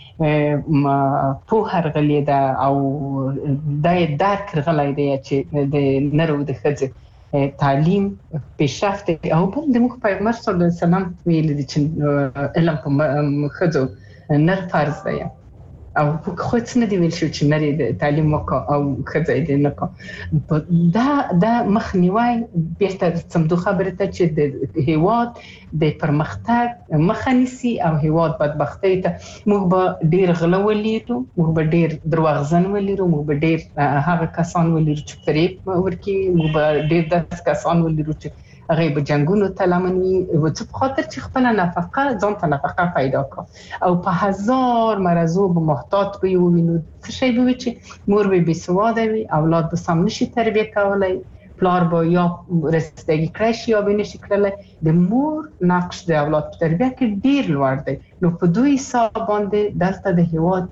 په هرغلی ده او دا درک رغلی دی چې د نر او د ښځې تعلیم پیشرفت او بل د موږ پیغمبر صلی الله علیه وسلم ویلي دي چې علم په ښځو نر فرض دی او خو څه نه دی ویل شوی چې نر د تعلیم وکړه او ښځه یې نه کړه. دا مخنیوی بیرته څمدو خبرې ته چې د هیواد د پرمختګ مخه نیسي او هیواد بدبختۍ ته موږ به ډېر غله ولیدو، موږ به ډېر درواغجن ولیدو، موږ به ډېر هغه کسان ولیدو چې فریب ورکوي، موږ به ډېر داسې کسان ولیدو چې هغه به جنگونو ته لمن وي، څه په خاطر چې خپله نفقه ځان ته نفقه پیدا کړه او په هزار مرضو به محتاط به ووینو. څه شی به وي چې مور به بېسواده وي، اولاد به سم نشي تربیه کولی، پلار به یا رسیدگی کړی شي یا به نشي کړلی. د مور نقش د اولاد په تربیه کې ډېر لوړ دی. نو په دوی حساب باندې دلته د هیواد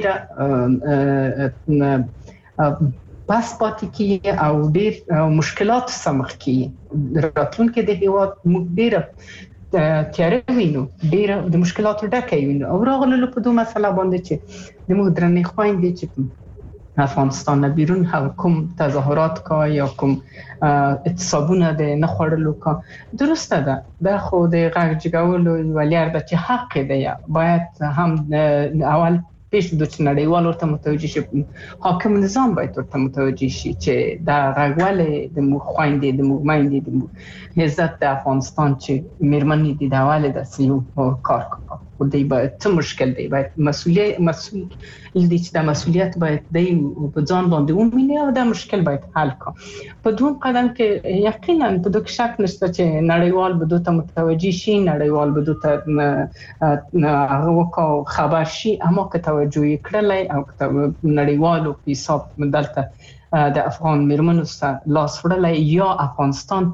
ډېره بس پاتې کیږي او ډېر مشکلات سره مخ کیږي. راتلونکي د هیواد موږ ډېره تیاره وینو، ډېره د مشکلاتو ډکه وینو او راغلو په دوه مسله باندې چې د موږ درنې خویندې چې افغانستان نه بیرون کوم تظاهرات کا یا کوم اعتصابونه د نه خوړلو کا، درسته ده دا خو د غږ جګولو یوه لار ده چې حق دی، باید هم اول پیش د نړیوال ورته متوجه شي، حاکم نظام باید ورته متوجه شي چې دا غږولې د موږ خویندې د موږ میندې د موږ عزت د افغانستان چې میرمنې دي دا ولې داسې یو کار کوي. خو دی باید څه مشکل دی، باید مسؤل دی چې دا مسؤلیت باید دی په ځان باندې ومني او دا مشکل باید حل کړي. په دوم قدم کې یقینا په دوی کې شک نشته چې نړیوال به دوی ته متوجه شي، نړیوال به دوی ته هغه خبر شي، اما که توجه یې کړلی او نړیوالو په حساب دلته د افغان میرمنو سره لاس وړلی یا افغانستان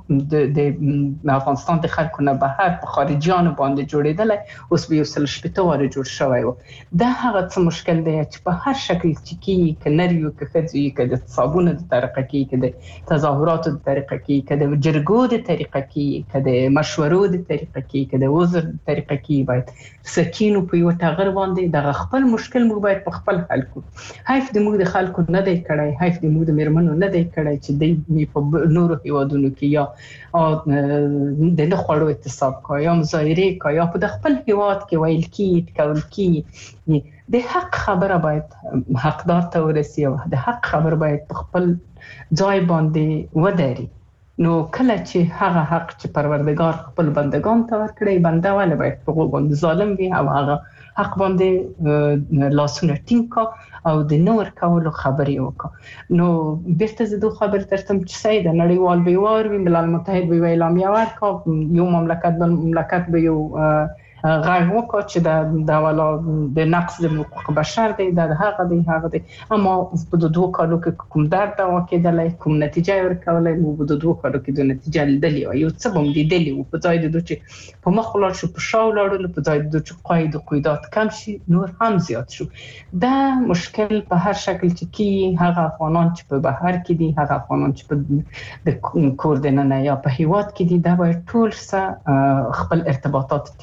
د خلکو نه بهر په خارجیانو باندې جوړېدلی، اوس به 160 واره جوړ شوی و. دا هغه څه مشکل دی چې په هر شکل چې کېږي، که نر وي که ښځې وي، که د اعتصابونو د طریقه کېږي، که د تظاهراتو د طریقه کېږي، که د جرګو د طریقه کېږي، که د مشورو د طریقه کېږي، که د عذر د طریقه کېږي، باید سکینو په یوه ټغر باندې دغه خپل مشکل موږ باید په خپل حل کړو. حیف د موږ د خلکو نه دی کړی، حیف د موږ د میرمنو نه دی کړی چې دوی په نورو هیوادونو کې یا د نه خوړو اعتصاب کوي یا مظاهرې کوي یا په د خپل هیواد کې ویل کېږي ټکول کېږي. د حق خبره باید حقدار ته ورسي او د حق خبره باید په خپل ځای باندې ودري. نو کله چې هغه حق چې پروردگار خپل بندگان ته ورکړي، بنده ولې باید په هغو باندې ظالم وي او هغه حق باندې لاسونه ټینګ کا او د نه ورکولو خبرې وکړه. نو بیرته زه دو خبرې درتم چې صحیح ده، نړیوال به واروي، ملل متحد به یوه اعلامیه ورکړه، یو مملکت به یو غږ وکړه چې دا والا د نقض د حقوق بشر دی، دا هغه دی، اما په دوه کالو کې کوم درد دوا کېدلی، کوم نتیجه یې ورکولی، موږ په دوه کالو کې د نتیجه لیدلې وه، یو څه به هم لیدلي وو. په ځای د دوی چې په مخ ولاړ شو، په شا ولاړلو، په ځای د دوی چې قید و قیودات کم شي، نور هم زیات شو. دا مشکل په هر شکل چې کېږي، هغه افغانان چې په بهر کې دي، هغه افغانان چې په د کور دننه یا په هیواد کې دي، دا باید ټول څه خپل ارتباطات ټینګ کا،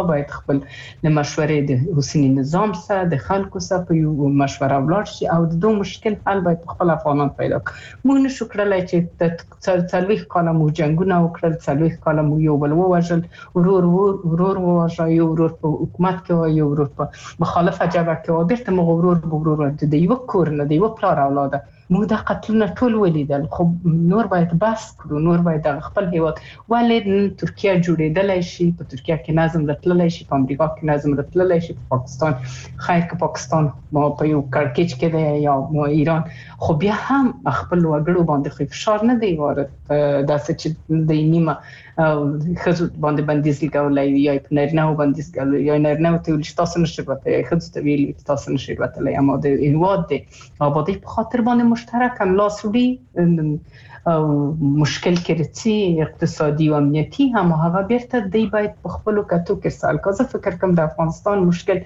باید خپل د مشورې د حسیني نظام سره د خلکو سره په یو مشوره ولاړ شي او د دوه مشکل حل باید خپل افغانان پیدا کړي. موږ نشو کړلای چې د 40 کاله مو جنگونه وکړل، 40 کاله مو یو بل ووژل، ورور وواژه، یو ورور په حکومت کې و، یو ورور په مخالفه جبهه کې و، بیرته موږ ورور د یو کور نه د یو پلار اولاده موږ د قتلونه ټول ولیدل. خو نور باید بس کړو، نور باید خپل هیواد ولې ترکیه جوړېدلای شي، په ترکیه کې نظم راتللی شي، په امریکا کې نظم راتللی شي، په پاکستان خیر که پاکستان ما په یو کړکېچ کې دی یا ما ایران، خو بیا هم خپل وګړو باندې خو فشار نه دی وارد داسې چې د نیمه ښځو باندې بندیز لګولی یا په نارینهو بندیز لګولی یا نارینهو ته ویل چې تاسو نشئ وتلی یا ښځو ته ویل چې تاسو نشئ وتلی. اما د هیواد د آبادۍ په خاطر باندې مشترک هم لاس وړي او مشکل کې رسي اقتصادي او امنیتي هم هغه بیرته دی باید په خپلو کتو کې سال کا. زه فکر کوم د افغانستان مشکل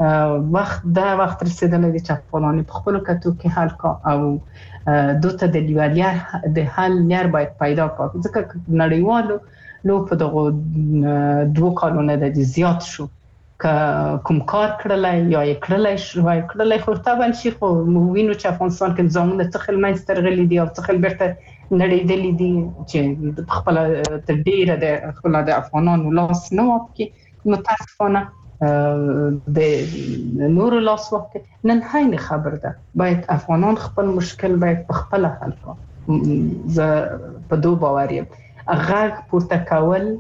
وخت رسیدلی دی چې افغانان په خپلو کتو کې حل کا او دوته د لیوالیا د حل لار باید پیدا کا. ځکه نړیوالو لو په دغه 2 کالونه د زیات شو که کوم کار کړلای یا یې کړلای خو طبعا شي، خو موږ وینو چې افغانستان کې نظامونه څه خل منځ ترغلي دي او څه خل بیرته نړیدلي دي چې خپل تر ډیره د خپل د افغانانو لاس نه واپکي متاسفانه د نورو لاس واپکي. نن هاي خبر ده باید افغانان خپل مشکل باید په خپل حل کړي. زه په دوه باور یم غږ پورته کول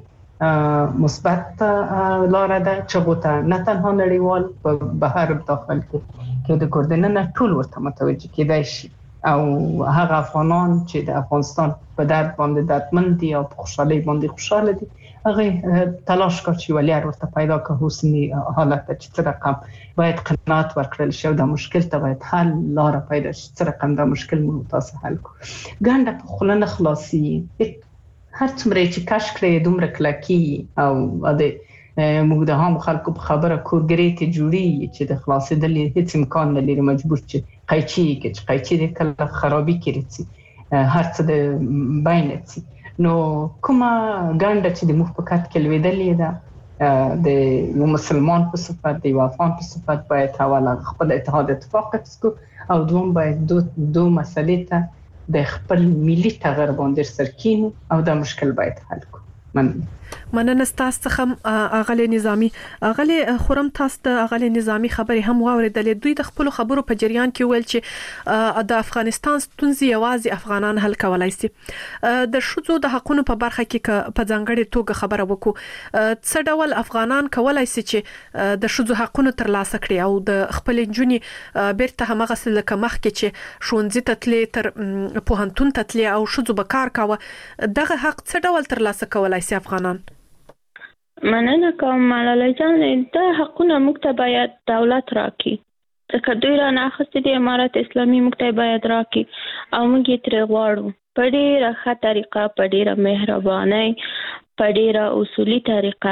مثبت لار ده چې غوته نه تنها نړیوال په بهر داخل کې د کوردیننه ټول ورته متوجه کېدای شي او هغه افغانان چې د افغانستان په درد باندې دردمند دي او په خوشحالۍ باندې خوشاله دي هغه تلاش کوي چې ولې ورته پیدا کړي حسني حالت چې څه رقم باید قناعت ورکړل شي او د مشکل ته باید حل لار پیدا شي، څه رقم د مشکل مو تاسو حل کو. ګنده په خلنه خلاصي هر څومره چې کاش کړی دومره کلکی او د موږ د هم خلکو په خبره کورګری ته جوړي چې د خلاصېدل هیڅ امکان نه لري، مجبور چې قایچی د کله خرابي کړي هر څه د باینتي. نو کومه ګنده چې د مفکرات کې لویدلې ده د یو مسلمان په صفت د یو افغان په صفت باید حواله خپل اتحاد اتفاق کو او دوم باید دو مسلې ته د خپل ملي تغیر باندې سرکینو او د مشکل باید حل کو. مننه تاسو څخه اغلی نظامی. اغلی خورم تاسو د اغلی نظامی خبري هم واوریدلې. دوی د خپل خبرو په جریان کې ویل چې د افغانستان ستونزې یوازې افغانان حل کولای شي. د شذو د حقونو په برخه کې په ځانګړي توګه خبره وکړو. څه ډول افغانان کولای شي چې د شذو حقونو ترلاسه کړي او د خپل جنونی بیرته همغه سلکه مخ کې چې شونځي تتلې تر پوهنتون تتلې او شذو به کار کاوه دغه حق څه ډول ترلاسه کولای شي افغانان؟ مننه کوم ملالۍ جان. دا حقونه موږ ته باید دولت راکړي، ځکه دوی رانه اخیستي دي امارت اسلامي موږ ته باید راکړي او موږ یې ترې غواړو په ډېره ښه طریقه، په ډېره مهربانۍ، په ډېره اصولي طریقه.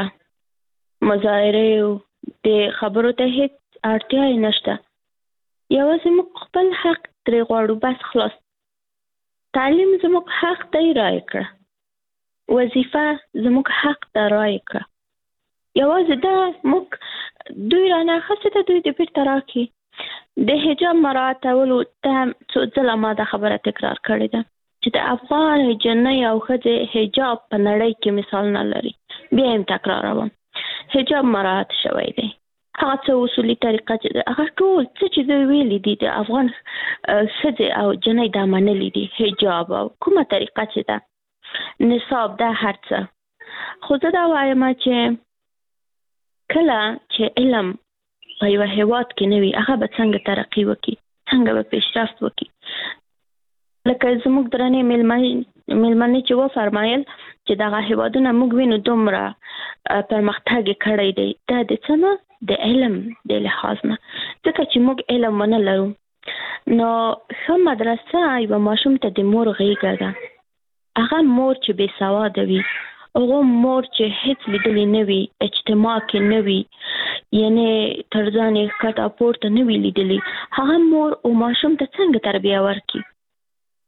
مظاهرې د خبرو ته هیڅ اړتیا یې نشته، یوازې موږ خپل حق ترې غواړو بس خلاص. تعلیم زموږ حق دی رایې کړه، وظیفه زموږ حق ته رایې کړه. یوازې دا موږ دوی رانه اخیستې ده دوی دې بیرته راکړي. د حجاب مراعاتولو ته څو ځله ما دا خبره تکرار کړې ده چې د افغان جنۍ او ښځې حجاب په نړۍ کې مثال نه لري. بیا هم تکراروم، حجاب مراعات شوی دی. هغه څه اصولي طریقه چې هغه ټول څه چې دوی ویلي دي د افغان ښځې او جنۍ دا منلي دي، حجاب او کومه طریقه چې ده نصاب ده هر څه. خو زه دا وایم چې کله چې علم په یو هیواد کې نه وي هغه به څنګه ترقي وکړي، څنګه به پیشرفت وکړي. لکه زموږ درنې میلمنې چې وفرمایل چې دغه هیوادونه موږ وینو دومره پرمختګ یې کړی دی، دا د څه نه د علم د لحاظ نه، ځکه چې موږ علم ونه لرو. نو ښه مدرسه یوه ماشوم ته د مور غېږه ده. هغه مور چې بې سواده وي، هغه مور چې هیڅ لیدلی نه وي، اجتماع کې نه وي، یعنې تر ځان یې ښکته پورته نه وي لیدلی، هغه مور او ماشوم ته څنګه تربیه ورکړي؟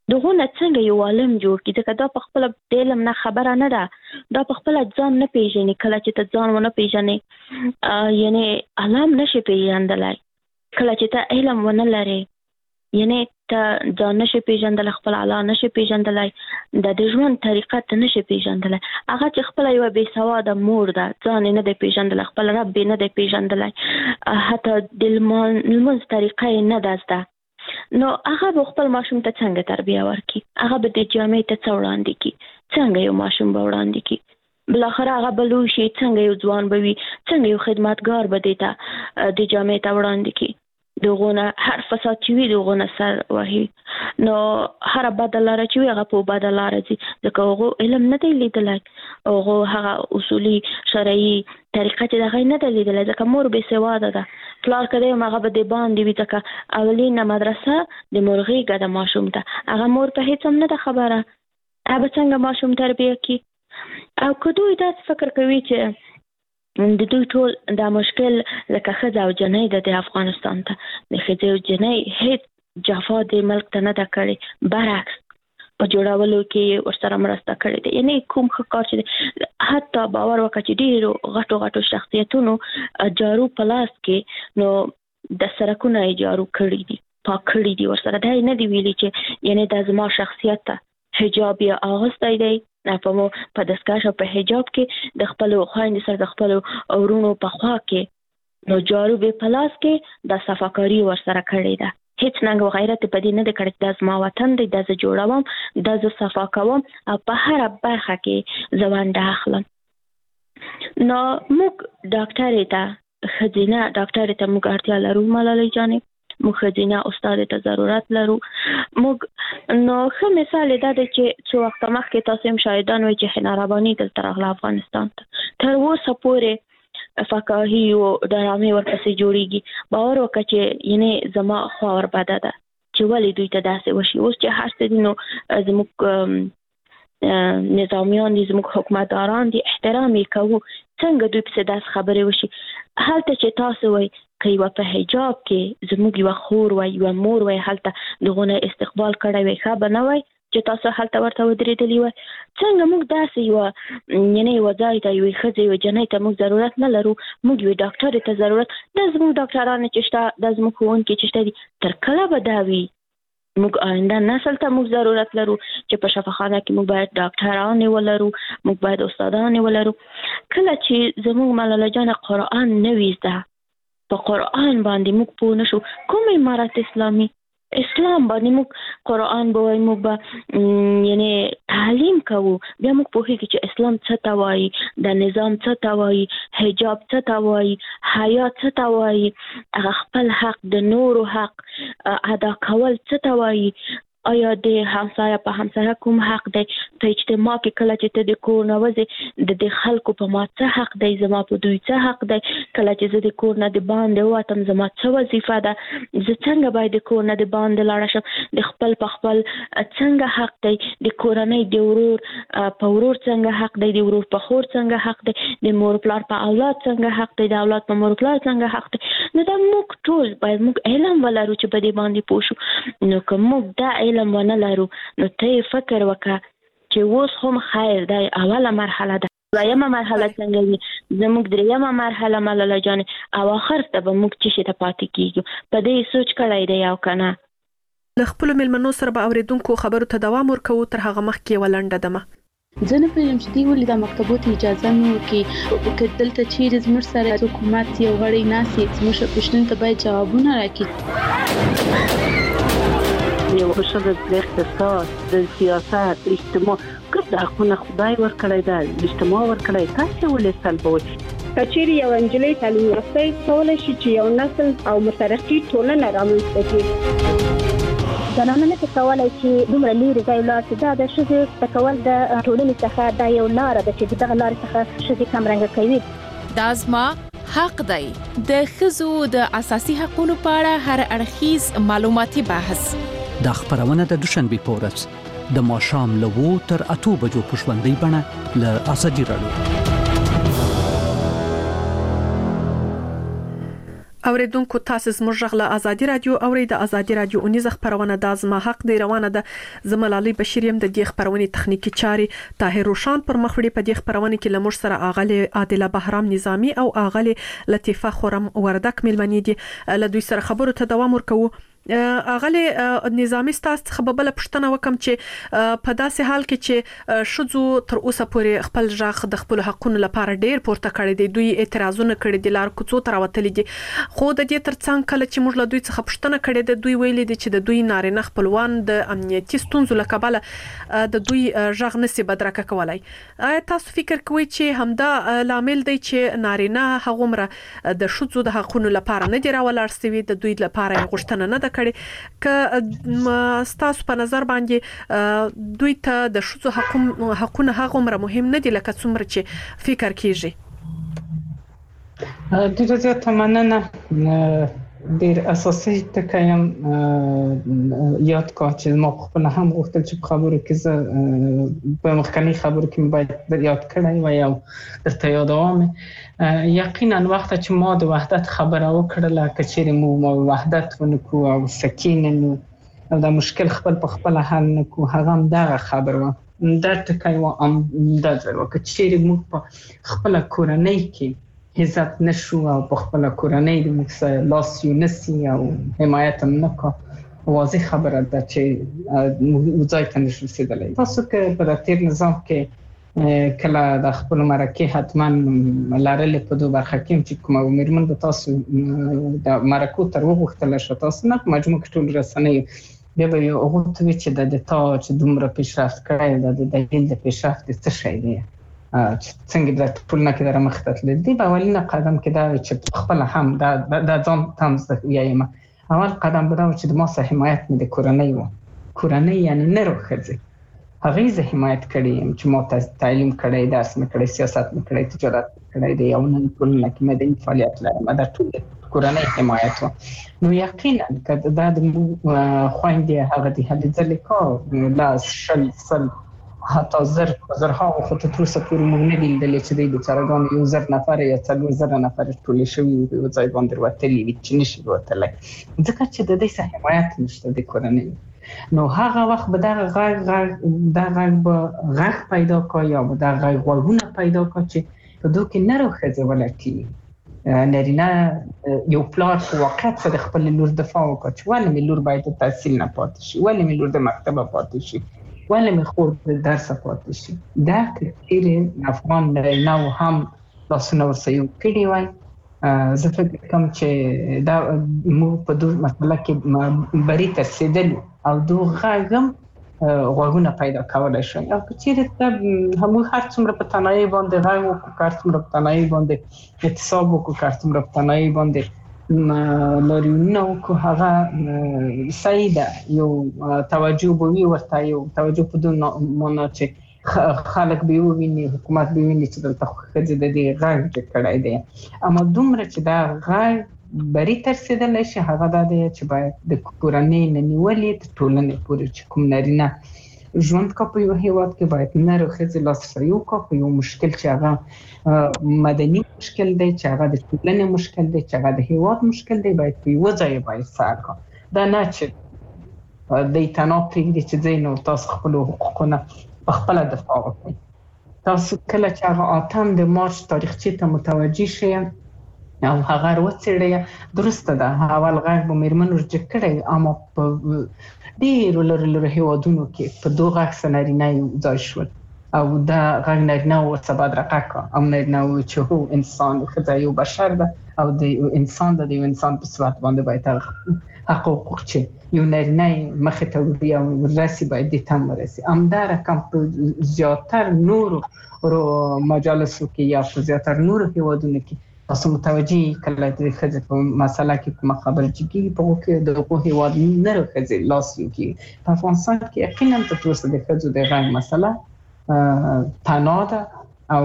دغه نه څنګه یو عالم جوړ کی ځکه دا په خپل د علم نه خبره نه ده، دا په خپل ځان نه پیژني. کله چې ته ځان ونه پیژنې یعنی علم نشي پیژندلای. کله چې ته علم ونه لري یعنی ته ځان نشي پیژندلای، خپل اعلی نشي پیژندلای، د ژوند طریقه ته نشي پیژندلای. هغه چې خپل یو بې سواده مور ده، ځان نه دی پیژندلای، خپل رب نه دی پیژندلای، حتی د لمونځ طریقه نه ده زده، نو هغه به خپل ماشوم ته څنګه تربیه ورکړي؟ هغه به د جامعې ته څه وړاندې کړي؟ څنګه یو ماشوم به وړاندې کړي؟ بالاخره هغه به لوی شي، څنګه یو ځوان به وي، څنګه یو خدمتګار به دی ته د جامعې ته وړاندې کړي؟ دغونه هر فساد چې وي دغونه سر وهي. نو هر بده لاره چې وي هغه په بده لاره ځي، ځکه هغه علم نه دی لیدلی، هغه اصولي شرعي طریقه چې دغه نه دی لیدلی، ځکه مور بې سواده ده، پلار که دی هغه به د باندې وي، ځکه اولینه مدرسه د مور غېږه ده ماشوم ته، هغه مور په هېڅ هم نه ده خبره، هغه به څنګه ماشوم تربیه کړي؟ او که دوی داسې فکر کوي چې د دوی ټول دا مشکل لکه ښځه او جنۍ د افغانستان ته د ښځې او جنۍ هیڅ جفا د ملک ته نه ده کړې، برعکس په جوړولو کې ورسره مرسته کړې ده. یعنی کوم ښه کار چې حتی باور وکړه چې ډېرو غټو غټو شخصیتونو جارو په لاس کې نو د سړکونه یې جارو کړي دي، پاک کړي دي، ورسره دا نه دي ویلي چې یعنی دا زما شخصیت ته حجاب یې اغوستی دی، په دستکش او په حجاب کې د خپلو خویندې سره د خپلو ورونو په خوا کې نو جارو به په لاس کې د صفاکاري ورسره کړې ده. هیڅ ننګ او غیرت په دې نه دی کړی چې دا زما وطن دی، دا زه جوړوم، دا زه صفا کوم او په هره برخه کې زه ونډه اخلم. نو موږ ډاکټرې ته ښځینه ډاکټرې ته موږ اړتیا لرو ملالۍ جانې، موږ ښځینه استاد ته ضرورت لرو. موږ نو ښه مثال دا دی چې څو وخت مخکې تاسو هم شاهدان وئ چې حنا رباني دلته راغله افغانستان ته، تر اوسه پورې فقاهي او ډرامې ورپسې جوړیږي. باور وکړه چې یعنی زما خوا وربده ده چې ولې دوی ته داسې وشي. اوس چې هر څه دي نو زموږ نظامیان دي، زموږ حکومتداران دي، احترام یې کوو، څنګه دوی پسې داسې خبرې وشي؟ هلته چې تاسو وئ که یوه په حجاب کې زموږ یوه خور وای، یوه مور وای، هلته دغونه استقبال کړی وی، ښه به نه وای چې تاسو هلته ورته ودرېدلي وای. څنګه موږ داسې یوه یعنې یوه ځای ته یوې ښځې یوې جنۍ ته موږ ضرورت نه لرو، موږ یوې ډاکټرې ته ضرورت، دا زموږ ډاکټران چې شته، دا زموږ ښوونکي چې شته دي، تر کله به دا وي؟ موږ آینده نسل ته موږ ضرورت لرو چې په شفاخانه کې موږ باید ډاکټران ولرو، موږ باید استادان ولرو. کله چې زموږ ملاله جان قرآن نه وي زده، په قرآن باندې موږ پوه نشو، کوم امارت اسلامي اسلام باندې موږ قرآن به وایو، موږ به یعنی تعلیم کوو، بیا موږ پوهیږو چې اسلام څه ته وایي، د نظام څه ته وایي، حجاب څه ته وایي، حیا څه ته وایي، هغه خپل حق د نورو حق ادا کول څه ته وایي. آیا د همسایه په همسایه کوم حق دی؟ په اجتماع کې کله چې ته د کور نه وځې د خلکو په ما څه حق دی، زما په دوی څه حق دی؟ کله چې زه د کور نه د باندې ووتم زما څه وظیفه ده؟ زه څنګه باید د کور نه د باندې لاړه شم؟ د خپل په خپل څنګه حق دی؟ د کورنۍ د ورور په ورور څنګه حق دی؟ د ورور په خور څنګه حق دی؟ د مور پلار په اولاد څنګه حق دی؟ د اولاد په مور پلار څنګه حق دی؟ نو دا موږ ټول باید موږ علم ولرو چې په دې باندې پوه شو. نو که موږ دا علم ونه لرو نو ته فکر وکړه چې اوس هم خیر دی، اوله مرحله ده، دویمه مرحله څنګه وي، زموږ دریمه مرحله ملاله جانې، او آخر ته به موږ څه شي ته پاتې کیږو؟ په دې سوچ کړی دی او که نه؟ له خپلو میلمنو سره به اورېدونکو خبرو ته دوام ورکوو، تر هغه مخکې یوه لنډه دمه. زه نه پوهېږم چې دوی ولې دا مکتبو ته اجازه نه ورکوي، که دلته چیرې زموږ سره حکومت یو غړی ناست وي، زموږ پوښتنو ته باید جوابونه راکړي. یو ښځه د اقتصاد، د سیاست، اجتماع ګډ حقونه خدای ورکړی ده، اجتماع ورکړی، تاسې ولې سلبوئ؟ که چیرې یوه نجلۍ تعلیم یافته وي کولی شي چې یو نسل او مترقي ټولنه رامنځته کړي. زنانه نه شي کولی چې دومره لیرې ځای ولاړ شي. دا د ښځې زده کول د ټولنې څخه دا یو لاره ده چې د دغه لارې څخه ښځې کمرنګه کوي. دا زما حق دی. د ښځو د اساسي حقوقو په اړه هر اړخیز معلوماتي بحث دا خبرونه د دوشنبه په ورځ د ماښام له 2 تر 8 بجو په ژوندۍ بڼه له ازادي رادیو. اوریدونکو تاسو زموږ غږ له ازادي رادیو اورید ازادي رادیو اونیزه خبرونه د ازما حق دی روانه ده زملالي بشریم د دې خبرونه تخنیکی چاري طاهر روشان پر مخړي په دې خبرونه کې لمر سره اغلی عادله بهرام نظامی او اغلی لطیفه خورم وردک ملمنې دي له دوی سره خبرو ته دوام ورکوو اغلی نظامی ستاسو خبربل پښتنه وکم چې په داسې حال کې چې شذو تر اوسه پورې خپل ژغ د خپل حقونو لپاره ډیر پورته کړی دی دوی اعتراضونه کړي دي لار کوڅو تر وتلې دي خو د دې ترڅنګ کله چې موږ له دوی څخه پښتنه کړي دي دوی ویلي دي چې د دوی نارینه خپلوان د امنیتي ستونزو لکبله د دوی ژغ نسی بدرکه کولای تاسو فکر کوئ چې همدا لامل دی چې نارینه هغومره د شذو د حقونو لپاره نه دی راولار سوي د دوی لپاره غوښتنه نه کړي ک ستاسو په نظر باندې دوی ته د شذو حقونه هغومره مهم نه دي لکه څومره چې فکر کیږي ډیره زیاته مننه ډیر اساسي تکایم یاد کا چې ما خپل هم غوښتل چې په خبرو کې زه په مخکنی خبرو کې باید یاد کړم و یا درته یادوم یقینا وخت چې ما د وحدت خبره وکړله کچېره مو وحدت ونکو او سکینه او دا مشکل خپل په خپل حل نکو هغه هم دغه خبر و دا ټکای و ام دا ځل کچېره مو په خپل کورنۍ کې عزت نشو او په خپل کورنۍ د مکسه لاس یونسی او حمایت منکو واضح خبره ده چې وځای ته نشو رسیدلی تاسو کې په تیر نظام کې کله د خپل مرکه حتما لارل په دوه برخه کې چې کومه مېرمن د تاسو د مرکو تر وغوښتل شو تاسو نه مجموع ټول رسنۍ بیا به یو غوښتل چې د تا چې دومره پیشرفت کړی د دلیل د پیشرفت څه شی دی څنګه د ټولنه کې در مخ ته تللی دی په اولینه قدم کې دا چې خپل هم د ځان تمز یایم اول قدم به دا چې د ما سه حمایت مې د کورنۍ و کورنۍ یعنی نه روخځي هغه زه حمایت کړی چې ما تعلیم کړی درس مې کړی سیاست مې کړی تجارت کړی دی او نن ټولنه کې مې د فعالیت لرم دا ټول کورنۍ حمایت و نو یقینا کله دا د خويندې هغه د هلي ځلې کو لا شل حتی زرها خو ته تر څو پورې موږ نه لیدل چې د بیچارهګانو یو زر نفر یا 3000 نفر ټول شوی یو ځای باندې وتلی وي چې نشي وتلی ځکه چې د دې څه حمایت نشته د کورنۍ نو هغه وخت به دا غږ پیدا کا یا به دا غږ غوونه پیدا کا چې په دوی کې نه راخځي ولکه نارینه یو پلار په وخت د خپل لور دفاع وکړي چې ولې مې لور باید تحصیل نه پاتې شي ولې مې لور د مکتب پاتې شي ولې مې خور د درس پاتې شي دا کړي افغان نارینه هم لاسونه ورسېو کړي وای زه فکر کوم چې دا مو په دوه مسله کې بری ترسیدل او دوه غاغم غوونه پیدا کولای شي او چې دا هم هر څومره په تنهایی باندې غاغ او کار څومره په تنهایی باندې اتصاب او کار څومره په تنهایی باندې لاريونه کو هغه سیده یو توجه بوي ورته یو توجه په دون مونږ چې خلک به ویني حکومت به ویني چې دلته خځه د دې غږ کړای دی اما دومره چې دا غږ بری ترسیدل شي هغه د چې باید د کورنۍ نیولې ټولنې پورې چې کوم نارینه ژوند کا په یو هیواد کې باید نه راخځي لاس یو کا په یو مشکل چې هغه مدني مشکل دی چې هغه د ټولنې مشکل دی چې هغه د هیواد مشکل دی باید په یو ځای باید سر کا دا نه چې د ایتانو پرېږدي چې ځینو تاسو خپل حقوقونه په خپل دفاع وکړي تاسو کله چې هغه اتم د مارچ تاریخچې ته متوجي شئ او هغه وڅېړئ درسته ده اول غږ به مېرمن ورجه کړی اما په ډېرو لرو هیوادونو کې په دوه غږ سنارینه ځای شول او دا غږ نارینه ورڅخه بدرقه کا او نارینه چې هو انسان ښځه یو بشر ده او د انسان د یو انسان په صورت باندې باید حقوق چې یو نارینه مخې ته وي او راسي باید د تم ورسي همدا رقم په زیاتر نورو مجالسو کې یا په زیاتر نورو هیوادونو کې تاسو متوجي کله د خځې په مسله کې کوم خبر چې په کې د حقوق هیواد نه راځي لاس یو کې په افغانستان کې یقینا ته تاسو د خځو د غږ مسله تناده او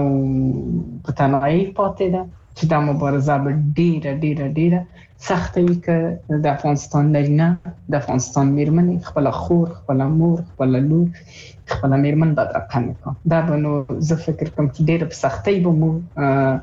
په تنهایی پاتې ده چې دا مبارزه به ډیره سخت وي که د افغانستان نارینه د افغانستان مېرمنې خپل خور خپل مور خپل لور خپل مېرمن بدرقه نه دا به نو زه فکر کوم چې ډیره په سختۍ به مو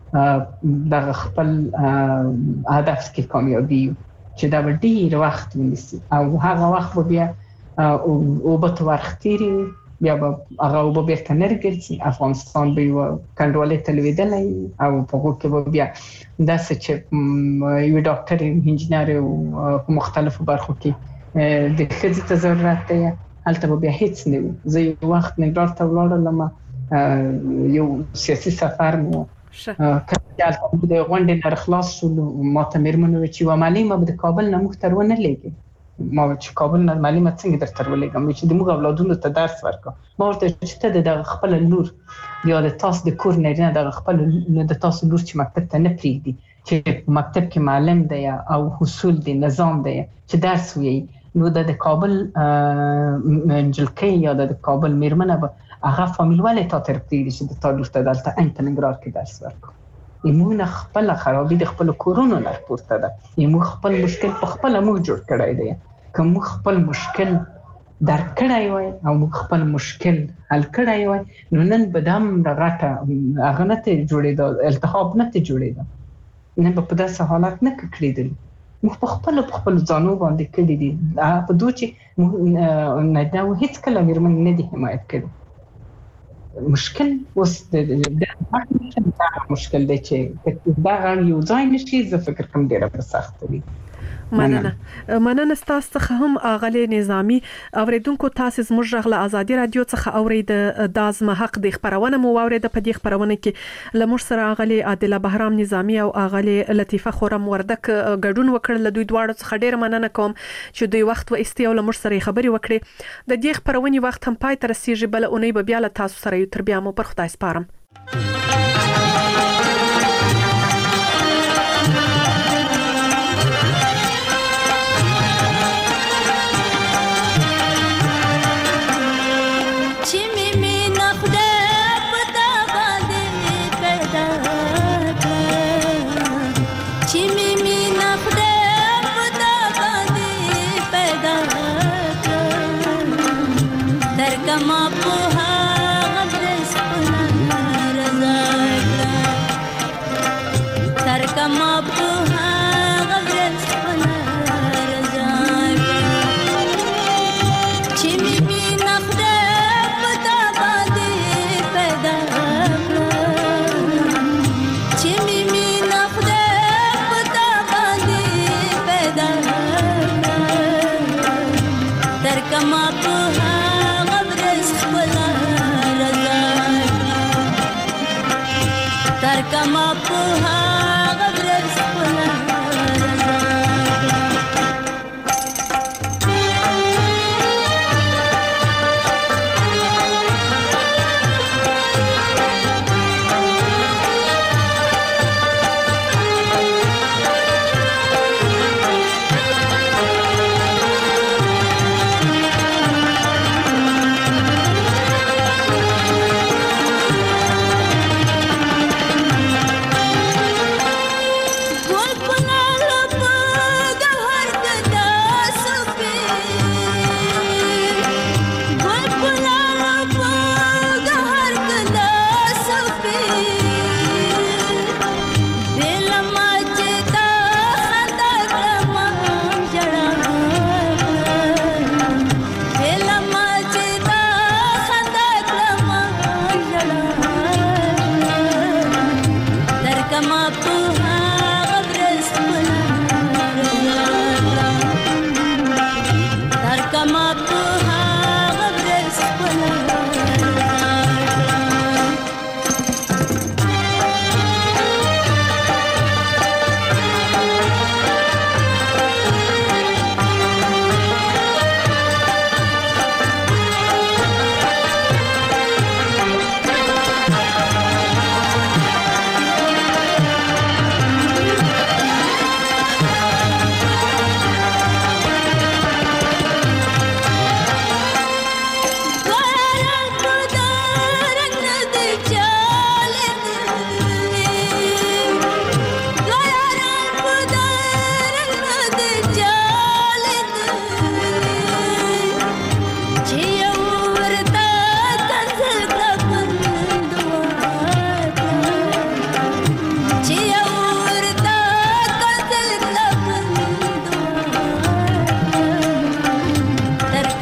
د خپل هدف کې کامیابی چې دا ډیر وخت ونیسي او هغه وخت بیا او به ورختيري بیا به هغه او به کنر ګرځي افغانستان به یو کنډوالې تلویدلې او په هغه کې بیا د چې یو ډاکټر انجینر او مختلفو برخو کې د خځې ته ضرورت دی هلته بیا هیڅ نه وي زه یو وخت نګران ته ولاړم یو سیاسي سفر مو کله چې د غونډې نه خلاص شو ماته مېرمنو چې و معلومه به د کابل نه مختر ونه لګي ما چې کابل نه معلومه څنګه درته ولګم چې د موږ اولادونو ته درس ورکړه ما ورته چې ته د خپل لور یا د تاسو د کور نه د خپل د تاسو لور چې مکتب ته نه پریږدي چې مکتب کې معلم دی او اصول دی نظام دی چې درس وي نو د کابل منجلکې یا د کابل میرمنه به هغه فامیل ولې تا تر پریږدي چې د تا لور ته دلته انټنګرار کې درس ورکړي موږ خپل خرابې د خپل کورونو نه پورته ده موږ خپل مشکل په خپل موږ جوړ کړی دی که موږ خپل مشکل درک کړی وای او موږ خپل مشکل حل کړی وای نو نن به دام راټه هغه نه ته جوړېده التهاب نه ته جوړېده نه په داسې حالت نه کېدل موږ په خپل ځانو باندې کړی دي په دوی چې نه دا هیڅ کله مېرمن نه دي حمایت کړي مشکل اوس د مشکل دی چې دا یو ځای نشي زه فکر کوم ډیره په سخت وي مننه تاسو څخه هم اغلی نظامی اوریدونکو تاسو زموږ غله ازادي رادیو څخه اورید د ازمه حق د خبرونه مو اورید په دې خبرونه کې لمر سره اغلی عادل بهرام نظامی او اغلی لطیفه خورم وردک ګډون وکړل دوی دواړو څخه ډیر مننه کوم چې دوی وخت و استیو لمر سره خبري وکړي د دې خبرونه وخت هم پای تر رسیدي بل اونۍ به بیا له تاسو سره یو تر بیا مو پر خدای سپارم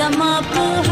زما په